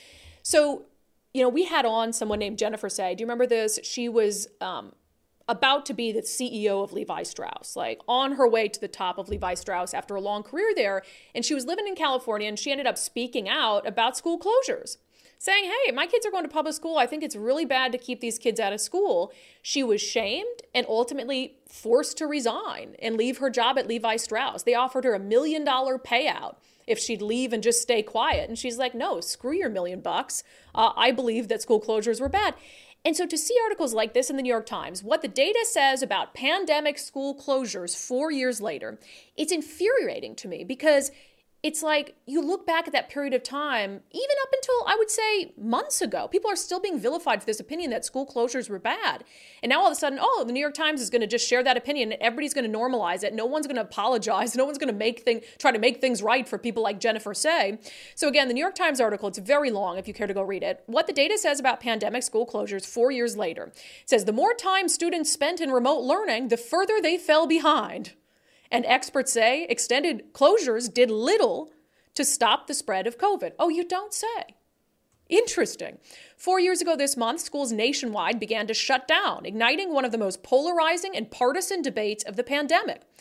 So, you know, we had on someone named Jennifer Say. Do you remember this? She was um, about to be the C E O of Levi Strauss, like on her way to the top of Levi Strauss after a long career there. And she was living in California, and she ended up speaking out about school closures, saying, hey, my kids are going to public school. I think it's really bad to keep these kids out of school. She was shamed and ultimately forced to resign and leave her job at Levi Strauss. They offered her a million dollar payout if she'd leave and just stay quiet. And she's like, no, screw your million bucks. Uh, I believe that school closures were bad. And so to see articles like this in the New York Times, what the data says about pandemic school closures four years later, it's infuriating to me because it's like you look back at that period of time, even up until, I would say, months ago, people are still being vilified for this opinion that school closures were bad. And now all of a sudden, oh, the New York Times is going to just share that opinion and everybody's going to normalize it. No one's going to apologize. No one's going to make thing, try to make things right for people like Jennifer Say. So again, the New York Times article, it's very long if you care to go read it. What the data says about pandemic school closures four years later. It says the more time students spent in remote learning, the further they fell behind. And experts say extended closures did little to stop the spread of COVID. Oh, you don't say. Interesting. Four years ago this month, schools nationwide began to shut down, igniting one of the most polarizing and partisan debates of the pandemic.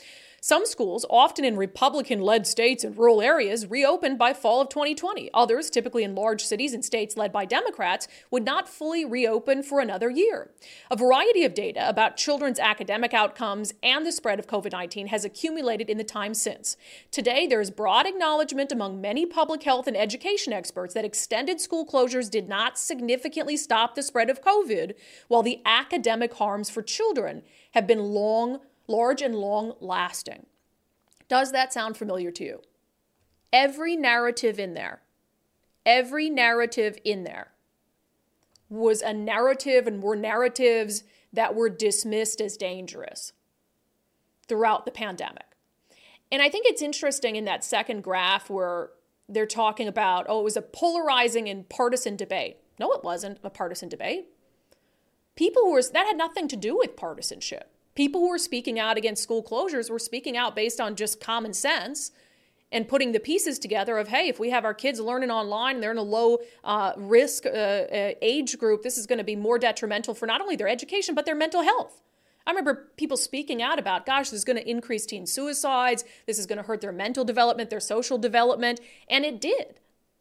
Some schools, often in Republican-led states and rural areas, reopened by fall of twenty twenty. Others, typically in large cities and states led by Democrats, would not fully reopen for another year. A variety of data about children's academic outcomes and the spread of COVID nineteen has accumulated in the time since. Today, there is broad acknowledgement among many public health and education experts that extended school closures did not significantly stop the spread of COVID, while the academic harms for children have been long large and long-lasting. Does that sound familiar to you? Every narrative in there, every narrative in there was a narrative and were narratives that were dismissed as dangerous throughout the pandemic. And I think it's interesting in that second graph where they're talking about, oh, it was a polarizing and partisan debate. No, it wasn't a partisan debate. People who were, that had nothing to do with partisanship. People who were speaking out against school closures were speaking out based on just common sense and putting the pieces together of, hey, if we have our kids learning online and they're in a low uh, risk uh, uh, age group, this is going to be more detrimental for not only their education, but their mental health. I remember people speaking out about, gosh, this is going to increase teen suicides. This is going to hurt their mental development, their social development. And it did.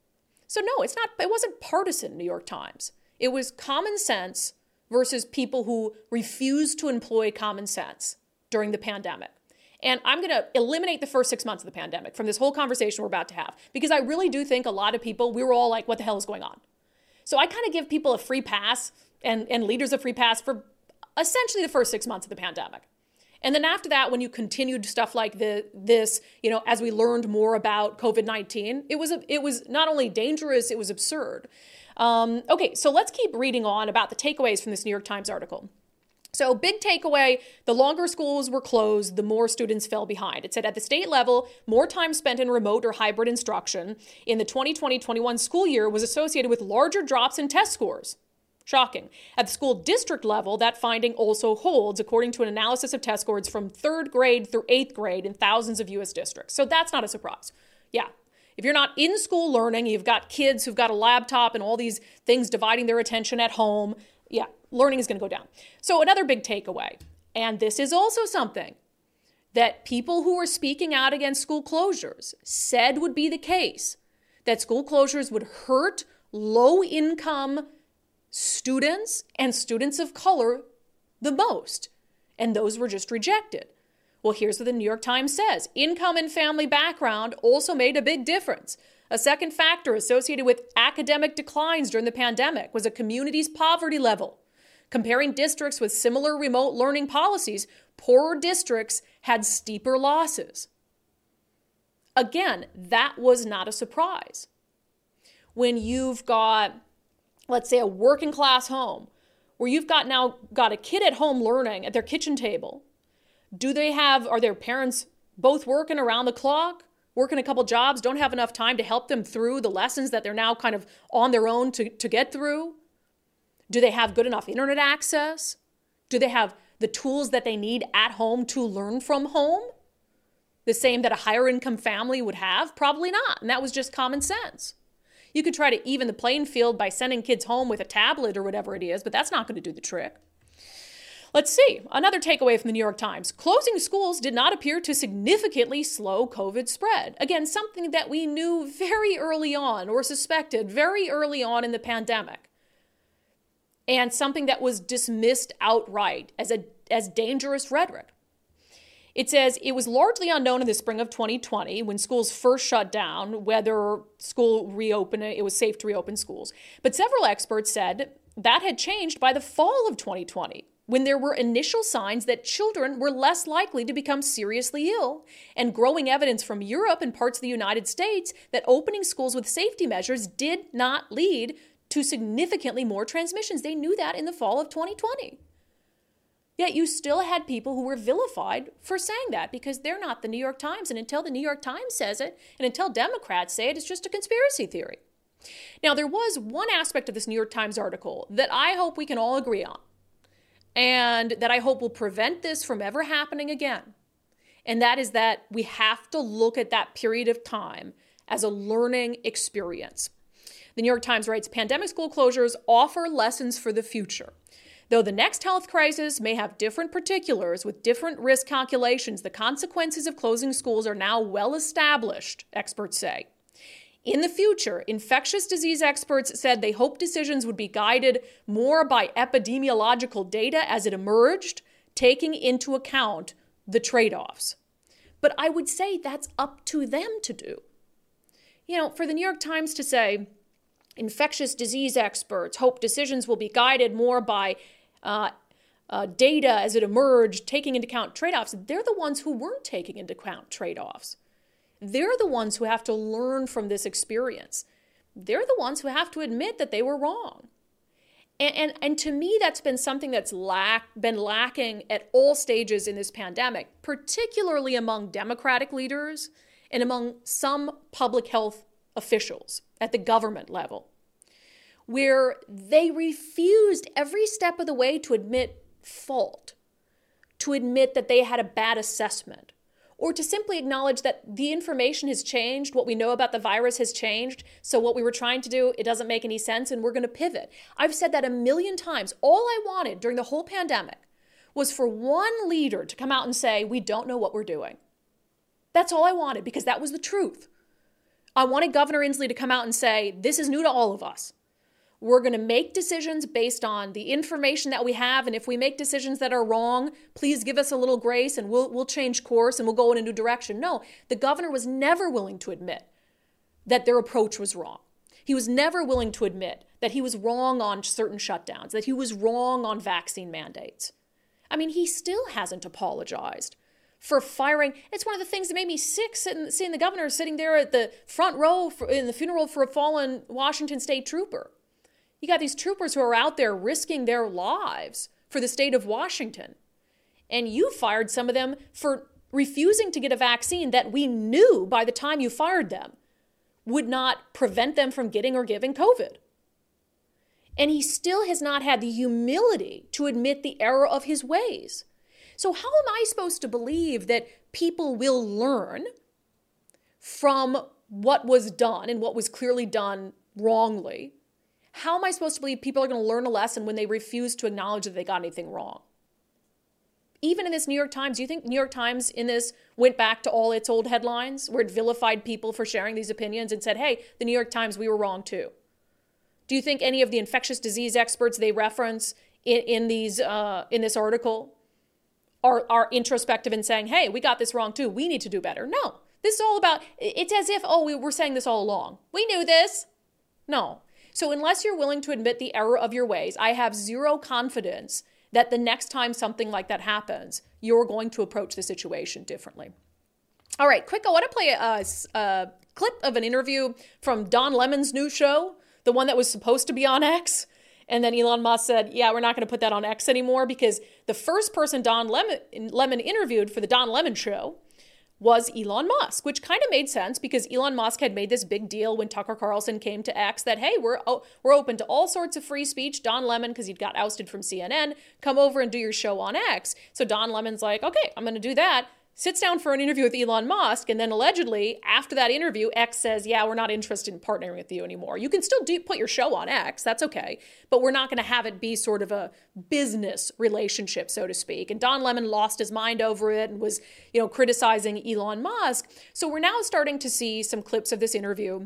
So no, it's not, it wasn't partisan, New York Times. It was common sense versus people who refused to employ common sense during the pandemic. And I'm going to eliminate the first six months of the pandemic from this whole conversation we're about to have, because I really do think a lot of people, we were all like, what the hell is going on? So I kind of give people a free pass and, and leaders a free pass for essentially the first six months of the pandemic. And then after that, when you continued stuff like the, this, you know, as we learned more about COVID nineteen, it was, a, it was not only dangerous, it was absurd. Um, okay, so let's keep reading on about the takeaways from this New York Times article. So big takeaway, the longer schools were closed, the more students fell behind. It said at the state level, more time spent in remote or hybrid instruction in the twenty twenty twenty-one school year was associated with larger drops in test scores. Shocking. At the school district level, that finding also holds, according to an analysis of test scores from third grade through eighth grade in thousands of U S districts. So that's not a surprise. Yeah. If you're not in school learning, you've got kids who've got a laptop and all these things dividing their attention at home. Yeah, learning is going to go down. So another big takeaway, and this is also something that people who were speaking out against school closures said would be the case, that school closures would hurt low-income students and students of color the most, and those were just rejected. Well, here's what the New York Times says. Income and family background also made a big difference. A second factor associated with academic declines during the pandemic was a community's poverty level. Comparing districts with similar remote learning policies, poorer districts had steeper losses. Again, that was not a surprise. When you've got, let's say, a working class home, where you've got now got a kid at home learning at their kitchen table, do they have, are their parents both working around the clock, working a couple jobs, don't have enough time to help them through the lessons that they're now kind of on their own to, to get through? Do they have good enough internet access? Do they have the tools that they need at home to learn from home? The same that a higher income family would have? Probably not. And that was just common sense. You could try to even the playing field by sending kids home with a tablet or whatever it is, but that's not going to do the trick. Let's see. Another takeaway from the New York Times. Closing schools did not appear to significantly slow COVID spread. Again, something that we knew very early on or suspected very early on in the pandemic. And something that was dismissed outright as a as dangerous rhetoric. It says it was largely unknown in the spring of twenty twenty when schools first shut down whether school reopen it was safe to reopen schools. But several experts said that had changed by the fall of twenty twenty. When there were initial signs that children were less likely to become seriously ill, and growing evidence from Europe and parts of the United States that opening schools with safety measures did not lead to significantly more transmissions. They knew that in the fall of twenty twenty. Yet you still had people who were vilified for saying that because they're not the New York Times. And until the New York Times says it, and until Democrats say it, it's just a conspiracy theory. Now, there was one aspect of this New York Times article that I hope we can all agree on, and that I hope will prevent this from ever happening again. And that is that we have to look at that period of time as a learning experience. The New York Times writes, pandemic school closures offer lessons for the future. Though the next health crisis may have different particulars with different risk calculations, the consequences of closing schools are now well established, experts say. In the future, infectious disease experts said they hoped decisions would be guided more by epidemiological data as it emerged, taking into account the trade-offs. But I would say that's up to them to do. You know, for the New York Times to say, infectious disease experts hope decisions will be guided more by uh, uh, data as it emerged, taking into account trade-offs, they're the ones who weren't taking into account trade-offs. They're the ones who have to learn from this experience. They're the ones who have to admit that they were wrong. And, and, and to me, that's been something that's lack, been lacking at all stages in this pandemic, particularly among Democratic leaders and among some public health officials at the government level, where they refused every step of the way to admit fault, to admit that they had a bad assessment, or to simply acknowledge that the information has changed, what we know about the virus has changed, so what we were trying to do, it doesn't make any sense, and we're going to pivot. I've said that a million times. All I wanted during the whole pandemic was for one leader to come out and say, we don't know what we're doing. That's all I wanted, because that was the truth. I wanted Governor Inslee to come out and say, this is new to all of us. We're going to make decisions based on the information that we have, and if we make decisions that are wrong, please give us a little grace and we'll we'll change course and we'll go in a new direction. No, the governor was never willing to admit that their approach was wrong. He was never willing to admit that he was wrong on certain shutdowns, that he was wrong on vaccine mandates. I mean, he still hasn't apologized for firing. It's one of the things that made me sick, sitting, seeing the governor sitting there at the front row for, in the funeral for a fallen Washington State trooper. You got these troopers who are out there risking their lives for the state of Washington. And you fired some of them for refusing to get a vaccine that we knew by the time you fired them would not prevent them from getting or giving COVID. And he still has not had the humility to admit the error of his ways. So how am I supposed to believe that people will learn from what was done and what was clearly done wrongly? How am I supposed to believe people are going to learn a lesson when they refuse to acknowledge that they got anything wrong? Even in this New York Times, do you think New York Times in this went back to all its old headlines where it vilified people for sharing these opinions and said, hey, the New York Times, we were wrong too? Do you think any of the infectious disease experts they reference in, in these uh, in this article are, are introspective in saying, hey, we got this wrong too, we need to do better? No, this is all about, it's as if, oh, we were saying this all along. We knew this. No. So unless you're willing to admit the error of your ways, I have zero confidence that the next time something like that happens, you're going to approach the situation differently. All right, quick, I want to play a, a clip of an interview from Don Lemon's new show, the one that was supposed to be on X. And then Elon Musk said, yeah, we're not going to put that on X anymore because the first person Don Lemon, Lemon interviewed for the Don Lemon show was Elon Musk, which kind of made sense because Elon Musk had made this big deal when Tucker Carlson came to X that, hey, we're oh, we're open to all sorts of free speech. Don Lemon, because he'd got ousted from C N N, come over and do your show on X. So Don Lemon's like, okay, I'm going to do that. Sits down for an interview with Elon Musk, and then allegedly, after that interview, X says, yeah, we're not interested in partnering with you anymore. You can still do put your show on X, that's okay, but we're not going to have it be sort of a business relationship, so to speak. And Don Lemon lost his mind over it and was, you know, criticizing Elon Musk. So we're now starting to see some clips of this interview,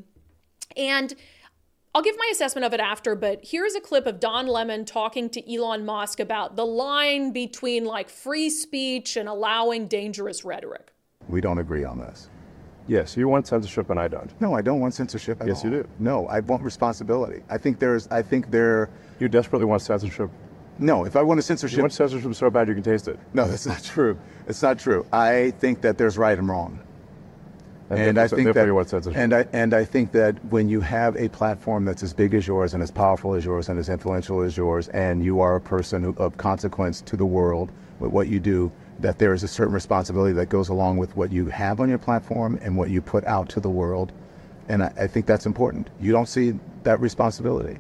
and I'll give my assessment of it after, but here's a clip of Don Lemon talking to Elon Musk about the line between like free speech and allowing dangerous rhetoric. We don't agree on this. Yes, you want censorship and I don't. No, I don't want censorship at Yes, all. you do. No, I want responsibility. I think there's, I think there... You desperately want censorship. No, if I want a censorship... You want censorship so bad you can taste it. No, that's not true. It's not true. I think that there's right and wrong. And, and I think that, you want censorship. and I and I think that when you have a platform that's as big as yours and as powerful as yours and as influential as yours, and you are a person who, of consequence to the world with what you do, that there is a certain responsibility that goes along with what you have on your platform and what you put out to the world, and I, I think that's important. You don't see that responsibility.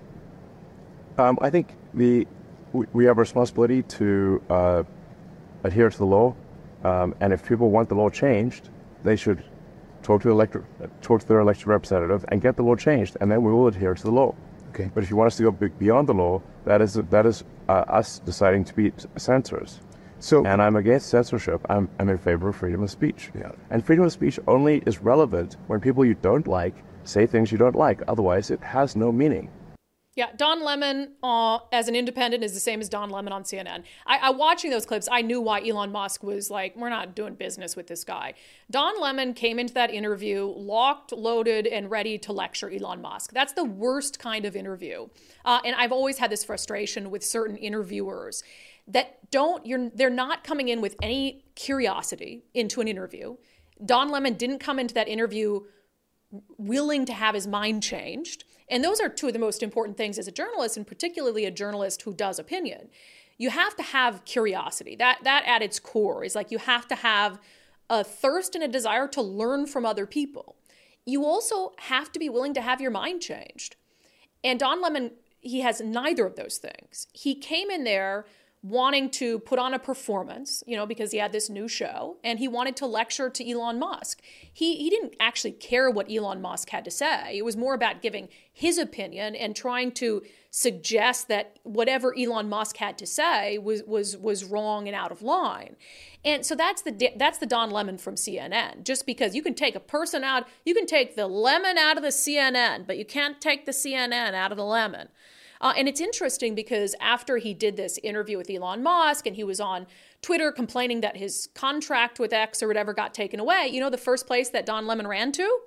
Um, I think the we, we have a responsibility to uh, adhere to the law, um, and if people want the law changed, they should talk to, elector, talk to their elected representative and get the law changed, and then we will adhere to the law. Okay. But if you want us to go beyond the law, that is that is uh, us deciding to be censors. So, and I'm against censorship. I'm, I'm in favor of freedom of speech. Yeah. And freedom of speech only is relevant when people you don't like say things you don't like. Otherwise, it has no meaning. Yeah, Don Lemon uh, as an independent is the same as Don Lemon on C N N. I, I watching those clips, I knew why Elon Musk was like, we're not doing business with this guy. Don Lemon came into that interview locked, loaded, and ready to lecture Elon Musk. That's the worst kind of interview. Uh, and I've always had this frustration with certain interviewers that don't, you're, they're not coming in with any curiosity into an interview. Don Lemon didn't come into that interview willing to have his mind changed. And those are two of the most important things as a journalist, and particularly a journalist who does opinion. You have to have curiosity. That, that at its core is like you have to have a thirst and a desire to learn from other people. You also have to be willing to have your mind changed. And Don Lemon, he has neither of those things. He came in there wanting to put on a performance, you know, because he had this new show, and he wanted to lecture to Elon Musk. He he didn't actually care what Elon Musk had to say. It was more about giving his opinion and trying to suggest that whatever Elon Musk had to say was was was wrong and out of line. And so that's the that's the Don Lemon from C N N. Just because you can take a person out, you can take the lemon out of the C N N, but you can't take the C N N out of the lemon. Uh, and it's interesting because after he did this interview with Elon Musk and he was on Twitter complaining that his contract with X or whatever got taken away, you know the first place that Don Lemon ran to?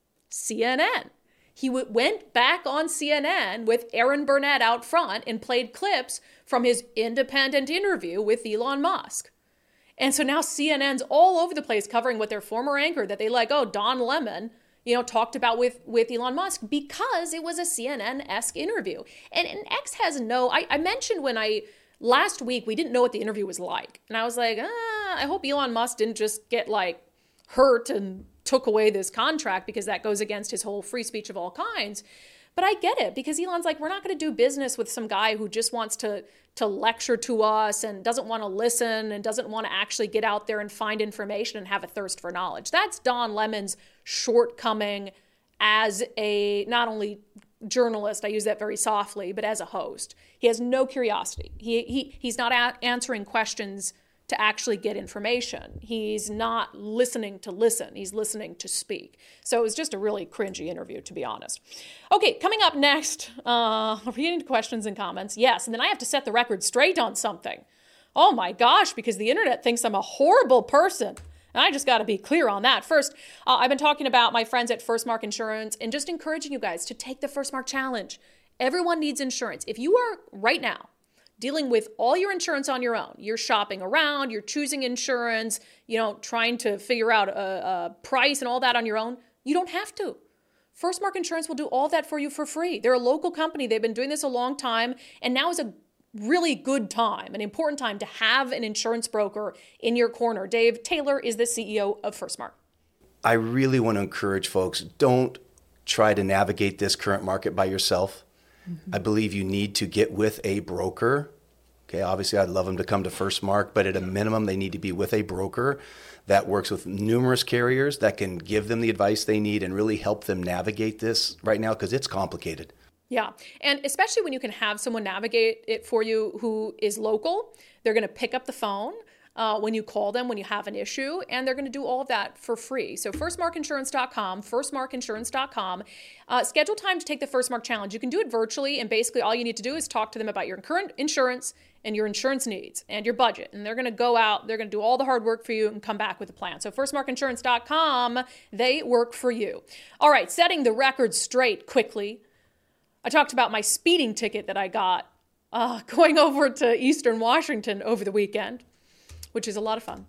C N N. He w- went back on C N N with Aaron Burnett out front and played clips from his independent interview with Elon Musk. And so now C N N's all over the place covering what their former anchor that they like, oh, Don Lemon, you know, talked about with, with Elon Musk because it was a C N N-esque interview. And, and X has no, I, I mentioned when I, last week, we didn't know what the interview was like. And I was like, ah, I hope Elon Musk didn't just get like hurt and took away this contract because that goes against his whole free speech of all kinds. But I get it because Elon's like, we're not going to do business with some guy who just wants to to lecture to us and doesn't want to listen and doesn't want to actually get out there and find information and have a thirst for knowledge. That's Don Lemon's shortcoming as a not only journalist, I use that very softly, but as a host. He has no curiosity. He he he's not a- answering questions to actually get information. He's not listening to listen. He's listening to speak. So it was just a really cringy interview, to be honest. Okay, coming up next, uh, are we getting to questions and comments? Yes, and then I have to set the record straight on something. Oh my gosh, because the internet thinks I'm a horrible person. And I just got to be clear on that. First, uh, I've been talking about my friends at First Mark Insurance and just encouraging you guys to take the First Mark Challenge. Everyone needs insurance. If you are right now dealing with all your insurance on your own, you're shopping around, you're choosing insurance, you know, trying to figure out a, a price and all that on your own, you don't have to. First Mark Insurance will do all that for you for free. They're a local company. They've been doing this a long time, and now is a really good time, an important time to have an insurance broker in your corner. Dave Taylor is the C E O of First Mark. I really want to encourage folks, don't try to navigate this current market by yourself. Mm-hmm. I believe you need to get with a broker. Okay, obviously I'd love them to come to First Mark, but at a minimum they need to be with a broker that works with numerous carriers that can give them the advice they need and really help them navigate this right now because it's complicated. Yeah, and especially when you can have someone navigate it for you who is local. They're going to pick up the phone uh, when you call them, when you have an issue, and they're going to do all of that for free. So first mark insurance dot com, first mark insurance dot com. Uh, schedule time to take the First Mark Challenge. You can do it virtually, and basically all you need to do is talk to them about your current insurance and your insurance needs and your budget. And they're going to go out, they're going to do all the hard work for you and come back with a plan. So first mark insurance dot com, they work for you. All right, setting the record straight quickly. I talked about my speeding ticket that I got uh, going over to Eastern Washington over the weekend, which is a lot of fun.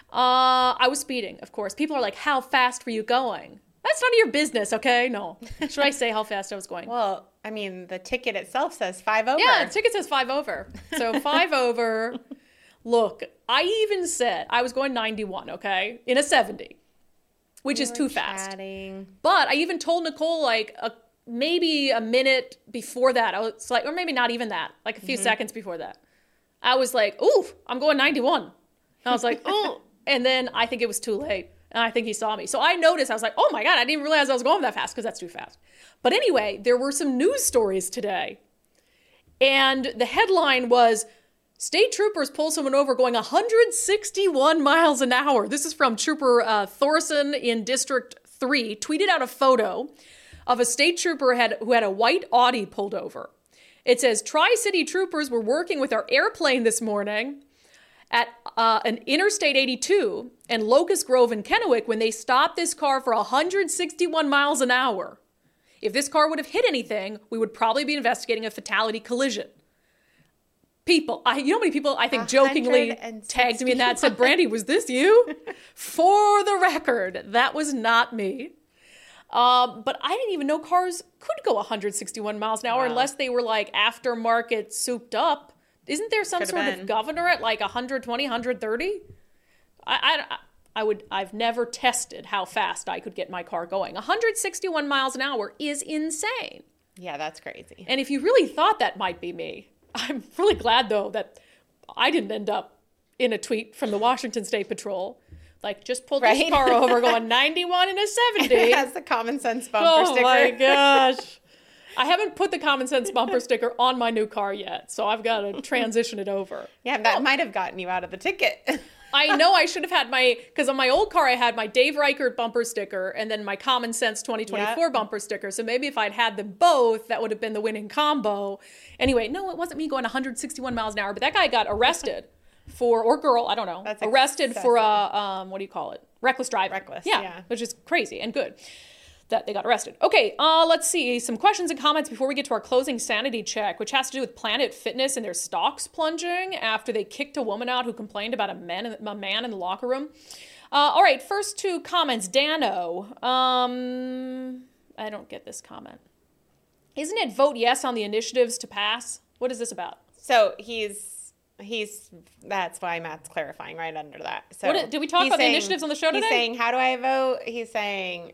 Uh, I was speeding, of course. People are like, how fast were you going? That's none of your business, okay? No. Should I say how fast I was going? Well, I mean, the ticket itself says five over. Yeah, the ticket says five over. So five over. Look, I even said I was going ninety-one, okay, in a seventy, which you is too chatting. fast. But I even told Nicole like a maybe a minute before that, I was like, or maybe not even that, like a few mm-hmm. seconds before that, I was like, ooh, I'm going ninety-one. And I was like, oh, and then I think it was too late. And I think he saw me. So I noticed, I was like, oh my God, I didn't realize I was going that fast because that's too fast. But anyway, there were some news stories today. And the headline was, state troopers pull someone over going one hundred sixty-one miles an hour. This is from Trooper uh, Thorson in District three, tweeted out a photo of a state trooper had, who had a white Audi pulled over. It says, Tri-City troopers were working with our airplane this morning at uh, an Interstate eighty-two and Locust Grove in Kennewick when they stopped this car for one hundred sixty-one miles an hour. If this car would have hit anything, we would probably be investigating a fatality collision. People, I, you know how many people I think jokingly tagged me in that, said, Brandy, was this you? For the record, that was not me. Um, but I didn't even know cars could go one hundred sixty-one miles an hour wow. unless they were like aftermarket souped up. Isn't there some Could've sort been. of governor at like one hundred twenty, one hundred thirty? I, I, I would, I've never tested how fast I could get my car going. one hundred sixty-one miles an hour is insane. Yeah, that's crazy. And if you really thought that might be me, I'm really glad though that I didn't end up in a tweet from the Washington State Patrol. Like, just pulled right? this car over going ninety-one and a seventy. It has the common sense bumper oh sticker. Oh my gosh. I haven't put the common sense bumper sticker on my new car yet, so I've got to transition it over. Yeah, that oh. might have gotten you out of the ticket. I know I should have had my, because on my old car I had my Dave Reichert bumper sticker and then my Common Sense twenty twenty-four yep. bumper sticker. So maybe if I'd had them both, that would have been the winning combo. Anyway, no, it wasn't me going one hundred sixty-one miles an hour, but that guy got arrested for, or girl, I don't know, That's arrested excessive. for, uh, um, what do you call it? Reckless driving. Reckless, yeah, yeah. Which is crazy and good that they got arrested. Okay, uh, let's see. Some questions and comments before we get to our closing sanity check, which has to do with Planet Fitness and their stocks plunging after they kicked a woman out who complained about a man, a man in the locker room. Uh, all right, first two comments. Dano. Um, I don't get this comment. Isn't it vote yes on the initiatives to pass? What is this about? So he's... He's that's why Matt's clarifying right under that. So what, did we talk about saying, the initiatives on the show today? He's saying, how do I vote? He's saying,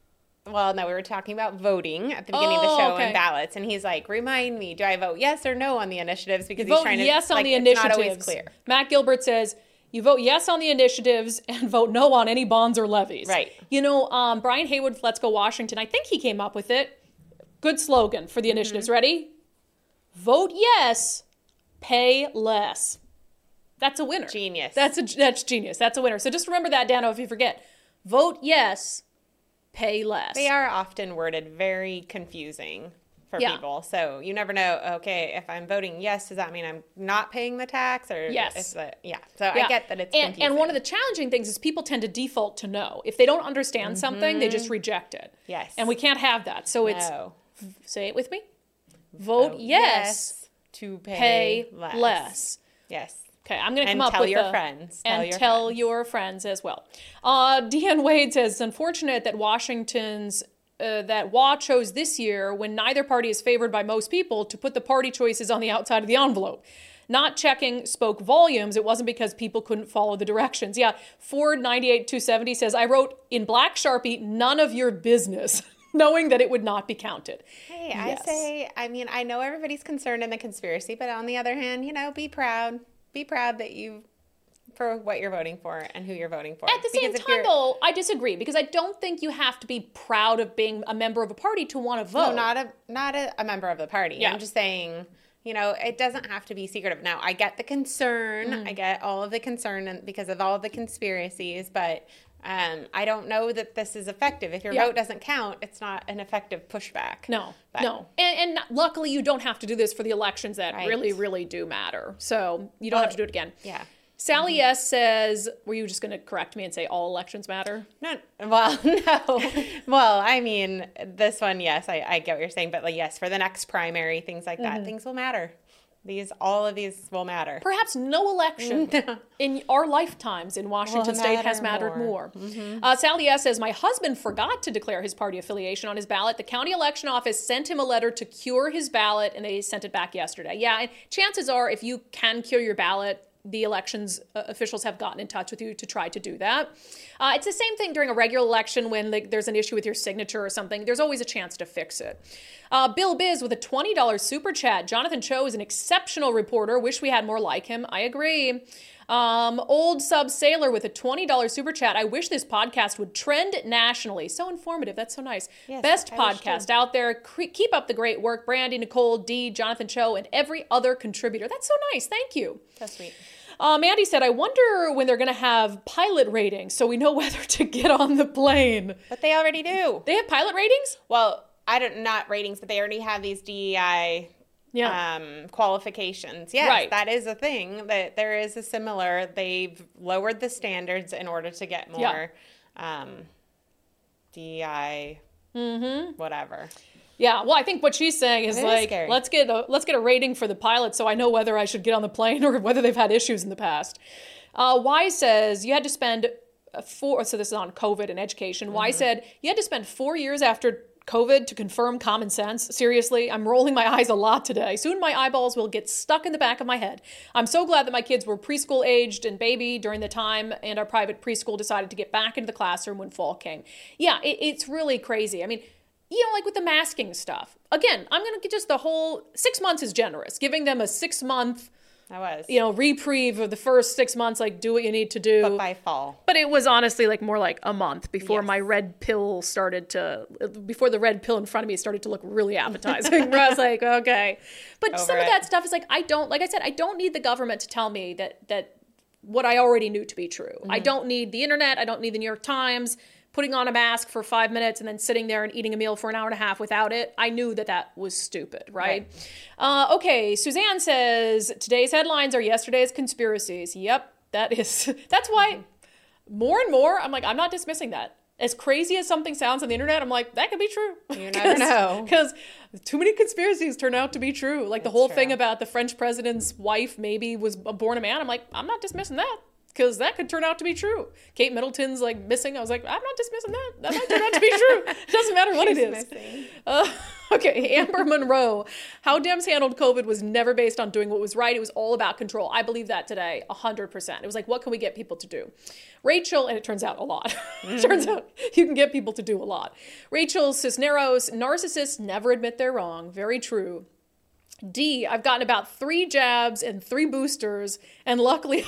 well, no, we were talking about voting at the beginning oh, of the show okay. and ballots. And he's like, remind me, do I vote yes or no on the initiatives? Because you he's trying to yes on like, the it's initiatives. Not always clear. Matt Gilbert says, you vote yes on the initiatives and vote no on any bonds or levies. Right. You know, um, Brian Haywood, Let's Go Washington, I think he came up with it. Good slogan for the initiatives. Mm-hmm. Ready? Vote yes, pay less. That's a winner. Genius. That's a that's genius. That's a winner. So just remember that, Dano, if you forget. Vote yes, pay less. They are often worded very confusing for yeah. people. So you never know, okay, if I'm voting yes, does that mean I'm not paying the tax? Or yes. If the, yeah. So yeah. I get that it's and, confusing. And one of the challenging things is people tend to default to no. If they don't understand mm-hmm. something, they just reject it. Yes. And we can't have that. So it's, no. say it with me. Vote, Vote yes, yes to pay, pay less. less. Yes. Okay, I'm going to come and up tell with your a, friends. And tell your tell friends. your friends as well. Uh, Deanne Wade says, it's unfortunate that Washington's, uh, that W A chose this year, when neither party is favored by most people, to put the party choices on the outside of the envelope. Not checking spoke volumes. It wasn't because people couldn't follow the directions. Yeah, Ford ninety-eight two seventy says, I wrote in black Sharpie, none of your business, knowing that it would not be counted. Hey, yes. I say, I mean, I know everybody's concerned in the conspiracy, but on the other hand, you know, be proud. Be proud that you, for what you're voting for and who you're voting for. At the same time, though, I disagree because I don't think you have to be proud of being a member of a party to want to vote. No, not a not a, a member of the party. Yeah. I'm just saying, you know, it doesn't have to be secretive. Now, I get the concern. Mm. I get all of the concern and because of all of the conspiracies, but um, I don't know that this is effective. If your yeah. vote doesn't count, it's not an effective pushback. No, but. no. And, and luckily, you don't have to do this for the elections that right. really, really do matter. So you don't well, have to do it again. Yeah. Sally mm-hmm. S. says, were you just going to correct me and say all elections matter? No, well, no. Well, I mean, this one, yes, I, I get what you're saying. But like, yes, for the next primary, things like that, mm-hmm. things will matter. These, all of these will matter. Perhaps no election in our lifetimes in Washington State has mattered more. more. Mm-hmm. Uh, Sally S. says, my husband forgot to declare his party affiliation on his ballot. The county election office sent him a letter to cure his ballot, and they sent it back yesterday. Yeah, and chances are if you can cure your ballot, the elections uh, officials have gotten in touch with you to try to do that. Uh, it's the same thing during a regular election when like, there's an issue with your signature or something. There's always a chance to fix it. Uh, Bill Biz with a twenty dollars super chat. Jonathan Cho is an exceptional reporter. Wish we had more like him. I agree. Um, old sub sailor with a twenty dollars super chat. I wish this podcast would trend nationally. So informative. That's so nice. Yes, Best I podcast out there. Cre- keep up the great work. Brandy, Nicole, Dee, Jonathan Cho, and every other contributor. That's so nice. Thank you. So sweet. Um, Andy said, I wonder when they're going to have pilot ratings so we know whether to get on the plane. But they already do. They have pilot ratings? Well, I don't, not ratings, but they already have these D E I yeah. um, qualifications. Yes, right. That is a thing. That there is a similar, they've lowered the standards in order to get more yeah. um, D E I, mm-hmm. whatever. Yeah, well, I think what she's saying is it like, is let's get a, let's get a rating for the pilot so I know whether I should get on the plane or whether they've had issues in the past. Uh, Y says you had to spend four, so this is on COVID and education. Mm-hmm. Y said you had to spend four years after COVID to confirm common sense. Seriously, I'm rolling my eyes a lot today. Soon my eyeballs will get stuck in the back of my head. I'm so glad that my kids were preschool aged and baby during the time and our private preschool decided to get back into the classroom when fall came. Yeah, it, it's really crazy. I mean, you know, like with the masking stuff. Again, I'm going to get just the whole six months is generous. Giving them a six month, I was, you know, reprieve of the first six months, like do what you need to do. But by fall. But it was honestly like more like a month before yes. my red pill started to, before the red pill in front of me started to look really appetizing. Where I was like, okay. But Over some it. of that stuff is like, I don't, like I said, I don't need the government to tell me that, that what I already knew to be true. Mm-hmm. I don't need the internet. I don't need the New York Times putting on a mask for five minutes and then sitting there and eating a meal for an hour and a half without it. I knew that that was stupid, right? right. Uh, okay, Suzanne says, today's headlines are yesterday's conspiracies. Yep, that is, that's why more and more, I'm like, I'm not dismissing that. As crazy as something sounds on the internet, I'm like, that could be true. You never know. Because too many conspiracies turn out to be true. Like the That's whole true. thing about the French president's wife maybe was born a man. I'm like, I'm not dismissing that. Because that could turn out to be true. Kate Middleton's like missing. I was like, I'm not dismissing that. That might turn out to be true. It doesn't matter what She's it is. Missing. Uh, okay, Amber Monroe. How Dems handled COVID was never based on doing what was right. It was all about control. I believe that today, one hundred percent. It was like, what can we get people to do? Rachel, and it turns out a lot. It turns out you can get people to do a lot. Rachel Cisneros, narcissists never admit they're wrong. Very true. D, I've gotten about three jabs and three boosters, and luckily...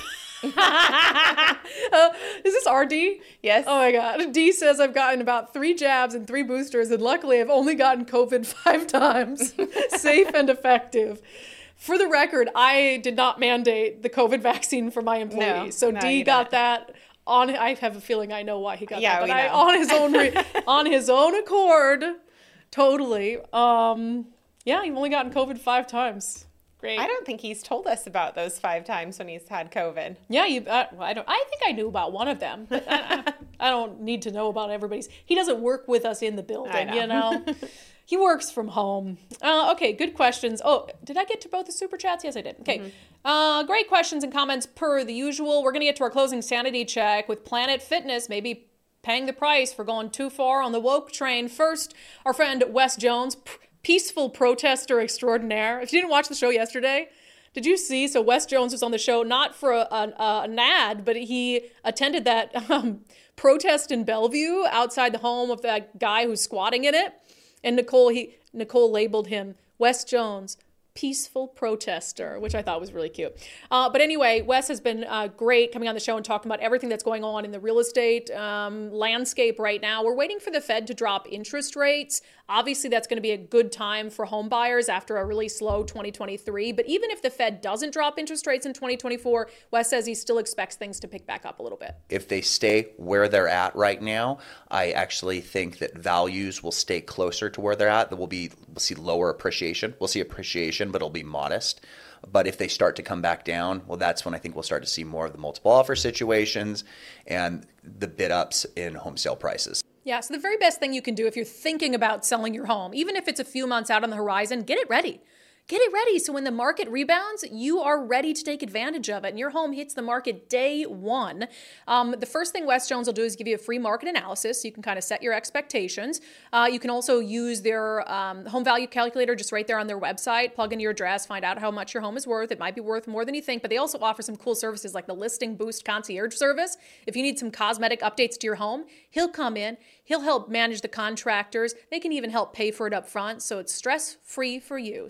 uh, is this R D? Yes. Oh my God. D says I've gotten about three jabs and three boosters, and luckily I've only gotten COVID five times. Safe and effective. For the record, I did not mandate the COVID vaccine for my employees. No, so no, D you got didn't. that on. I have a feeling I know why he got Yeah, that, but we I, know. on his own re- on his own accord, totally. Um, yeah, you've only gotten COVID five times. Great. I don't think he's told us about those five times when he's had COVID. Yeah, you. Uh, well, I don't. I think I knew about one of them, but I, I, I don't need to know about everybody's. He doesn't work with us in the building, I know. you know. He works from home. Uh, okay, good questions. Oh, did I get to both the super chats? Yes, I did. Okay, mm-hmm. uh, great questions and comments per the usual. We're gonna get to our closing sanity check with Planet Fitness. Maybe paying the price for going too far on the woke train. First, our friend Wes Jones. P- Peaceful protester extraordinaire. If you didn't watch the show yesterday, did you see? So Wes Jones was on the show, not for a, a, an ad, but he attended that um, protest in Bellevue outside the home of that guy who's squatting in it. And Nicole, he Nicole labeled him Wes Jones, peaceful protester, which I thought was really cute. Uh, but anyway, Wes has been uh, great coming on the show and talking about everything that's going on in the real estate um, landscape right now. We're waiting for the Fed to drop interest rates. Obviously, that's going to be a good time for home buyers after a really slow twenty twenty-three. But even if the Fed doesn't drop interest rates in twenty twenty-four, Wes says he still expects things to pick back up a little bit. If they stay where they're at right now, I actually think that values will stay closer to where they're at. There will be, we'll see lower appreciation. We'll see appreciation, but it'll be modest. But if they start to come back down, well, that's when I think we'll start to see more of the multiple offer situations and the bid ups in home sale prices. Yeah, so the very best thing you can do if you're thinking about selling your home, even if it's a few months out on the horizon, get it ready. Get it ready so when the market rebounds, you are ready to take advantage of it and your home hits the market day one. Um, the first thing Wes Jones will do is give you a free market analysis so you can kind of set your expectations. Uh, you can also use their um, home value calculator just right there on their website, plug in your address, find out how much your home is worth. It might be worth more than you think, but they also offer some cool services like the Listing Boost Concierge service. If you need some cosmetic updates to your home, he'll come in. He'll help manage the contractors. They can even help pay for it up front, so it's stress-free for you. Sell with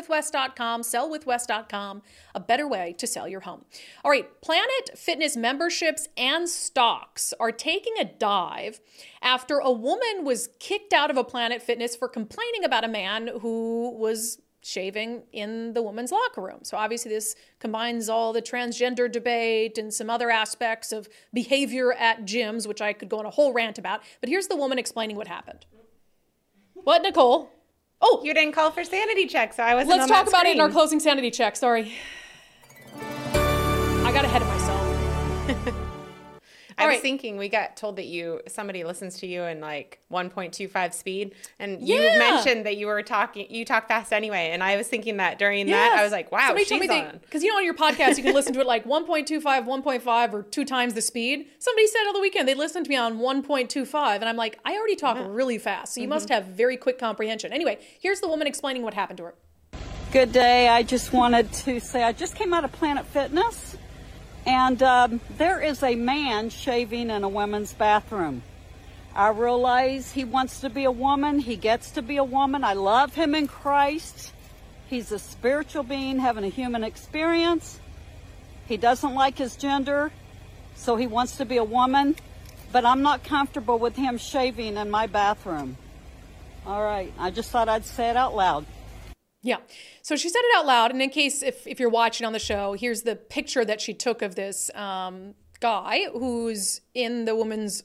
west dot com, sell with west dot com, a better way to sell your home. All right, Planet Fitness memberships and stocks are taking a dive after a woman was kicked out of a Planet Fitness for complaining about a man who was shaving in the woman's locker room. So obviously this combines all the transgender debate and some other aspects of behavior at gyms, which I could go on a whole rant about. But here's the woman explaining what happened. What, Nicole? Oh, you didn't call for sanity check, so I wasn't Let's on talk that about it in screen. our closing sanity check. Sorry. I got ahead of myself. I was right. thinking we got told that you somebody listens to you in like one point two five speed, and you Yeah. mentioned that you were talking you talk fast anyway, and I was thinking that during that I was like, wow, Somebody she's told me on. because you know on your podcast you can listen to it like one point two five, one point five, or two times the speed. Somebody said on the weekend they listened to me on one point two five, and I'm like, I already talk really fast, so you must have very quick comprehension. Anyway, here's the woman explaining what happened to her. Good day. I just wanted to say I just came out of Planet Fitness, and um, there is a man shaving in a women's bathroom. I realize he wants to be a woman. He gets to be a woman. I love him in Christ. He's a spiritual being having a human experience. He doesn't like his gender, so he wants to be a woman. But I'm not comfortable with him shaving in my bathroom. All right. I just thought I'd say it out loud. Yeah. So she said it out loud. And in case if, if you're watching on the show, here's the picture that she took of this um, guy who's in the woman's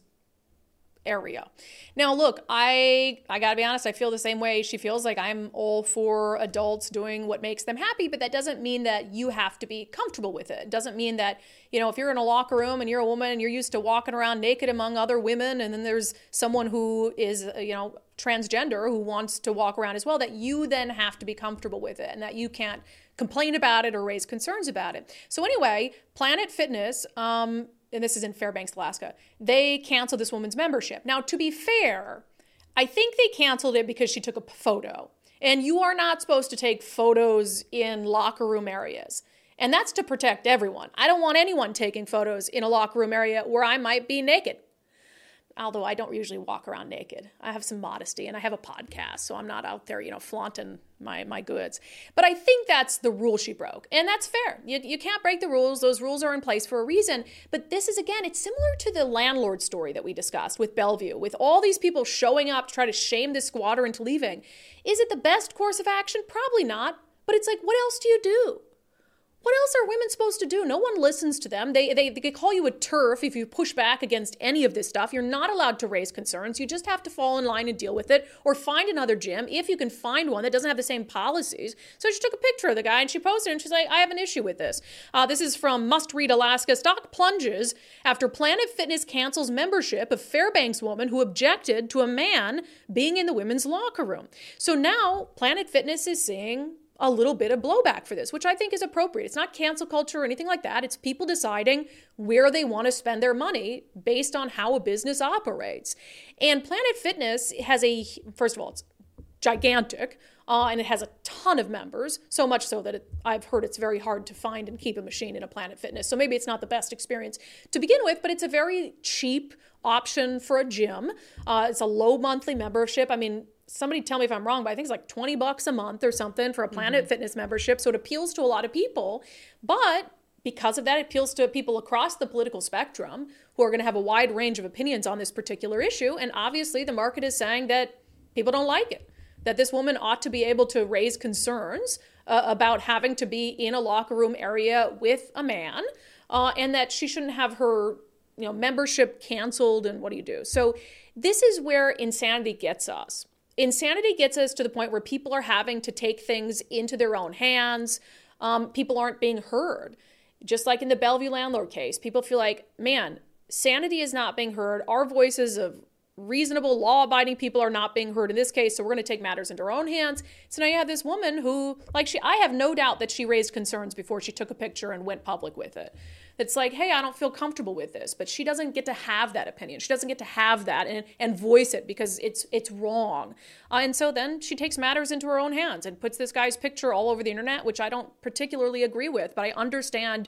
area. Now, look, I I got to be honest, I feel the same way she feels. Like I'm all for adults doing what makes them happy, but that doesn't mean that you have to be comfortable with it. It doesn't mean that, you know, if you're in a locker room and you're a woman and you're used to walking around naked among other women, and then there's someone who is, you know, transgender who wants to walk around as well, that you then have to be comfortable with it and that you can't complain about it or raise concerns about it. So anyway, Planet Fitness, um, and this is in Fairbanks, Alaska, they canceled this woman's membership. Now, to be fair, I think they canceled it because she took a photo. And you are not supposed to take photos in locker room areas. And that's to protect everyone. I don't want anyone taking photos in a locker room area where I might be naked. Although I don't usually walk around naked. I have some modesty and I have a podcast, so I'm not out there, you know, flaunting my, my goods. But I think that's the rule she broke. And that's fair. You, you can't break the rules. Those rules are in place for a reason. But this is, again, it's similar to the landlord story that we discussed with Bellevue, with all these people showing up to try to shame this squatter into leaving. Is it the best course of action? Probably not. But it's like, what else do you do? What else are women supposed to do? No one listens to them. They, they, they call you a TERF if you push back against any of this stuff. You're not allowed to raise concerns. You just have to fall in line and deal with it, or find another gym if you can find one that doesn't have the same policies. So she took a picture of the guy and she posted it, and she's like, I have an issue with this. Uh, this is from Must Read Alaska. Stock plunges after Planet Fitness cancels membership of Fairbanks woman who objected to a man being in the women's locker room. So now Planet Fitness is seeing a little bit of blowback for this, which I think is appropriate. It's not cancel culture or anything like that. It's people deciding where they want to spend their money based on how a business operates. And Planet Fitness has a, first of all, it's gigantic, uh, and it has a ton of members, so much so that it, I've heard it's very hard to find and keep a machine in a Planet Fitness. So maybe it's not the best experience to begin with, but it's a very cheap option for a gym. Uh, it's a low monthly membership. I mean, somebody tell me if I'm wrong, but I think it's like twenty bucks a month or something for a Planet mm-hmm. Fitness membership. So it appeals to a lot of people. But because of that, it appeals to people across the political spectrum who are going to have a wide range of opinions on this particular issue. And obviously the market is saying that people don't like it, that this woman ought to be able to raise concerns uh, about having to be in a locker room area with a man, uh, and that she shouldn't have her you know, membership canceled. And what do you do? So this is where insanity gets us. Insanity gets us to the point where people are having to take things into their own hands. Um, people aren't being heard. Just like in the Bellevue landlord case, people feel like, man, sanity is not being heard. Our voices of reasonable, law-abiding people are not being heard in this case, so we're going to take matters into our own hands. So now you have this woman who, like, she, I have no doubt that she raised concerns before she took a picture and went public with it. It's like, hey, I don't feel comfortable with this, but she doesn't get to have that opinion. She doesn't get to have that and, and voice it because it's it's wrong. Uh, and so then she takes matters into her own hands and puts this guy's picture all over the internet, which I don't particularly agree with, but I understand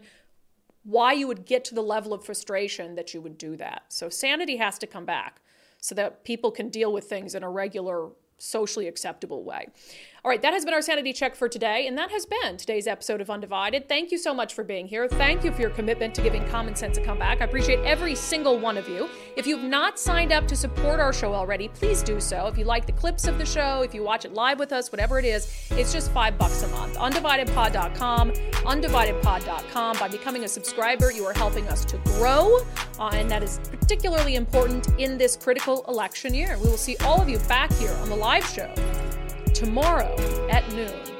why you would get to the level of frustration that you would do that. So sanity has to come back so that people can deal with things in a regular, socially acceptable way. All right, that has been our sanity check for today, and that has been today's episode of Undivided. Thank you so much for being here. Thank you for your commitment to giving common sense a comeback. I appreciate every single one of you. If you've not signed up to support our show already, please do so. If you like the clips of the show, if you watch it live with us, whatever it is, it's just five bucks a month. undivided pod dot com, undivided pod dot com. By becoming a subscriber, you are helping us to grow, uh, and that is particularly important in this critical election year. We will see all of you back here on the live show tomorrow at noon.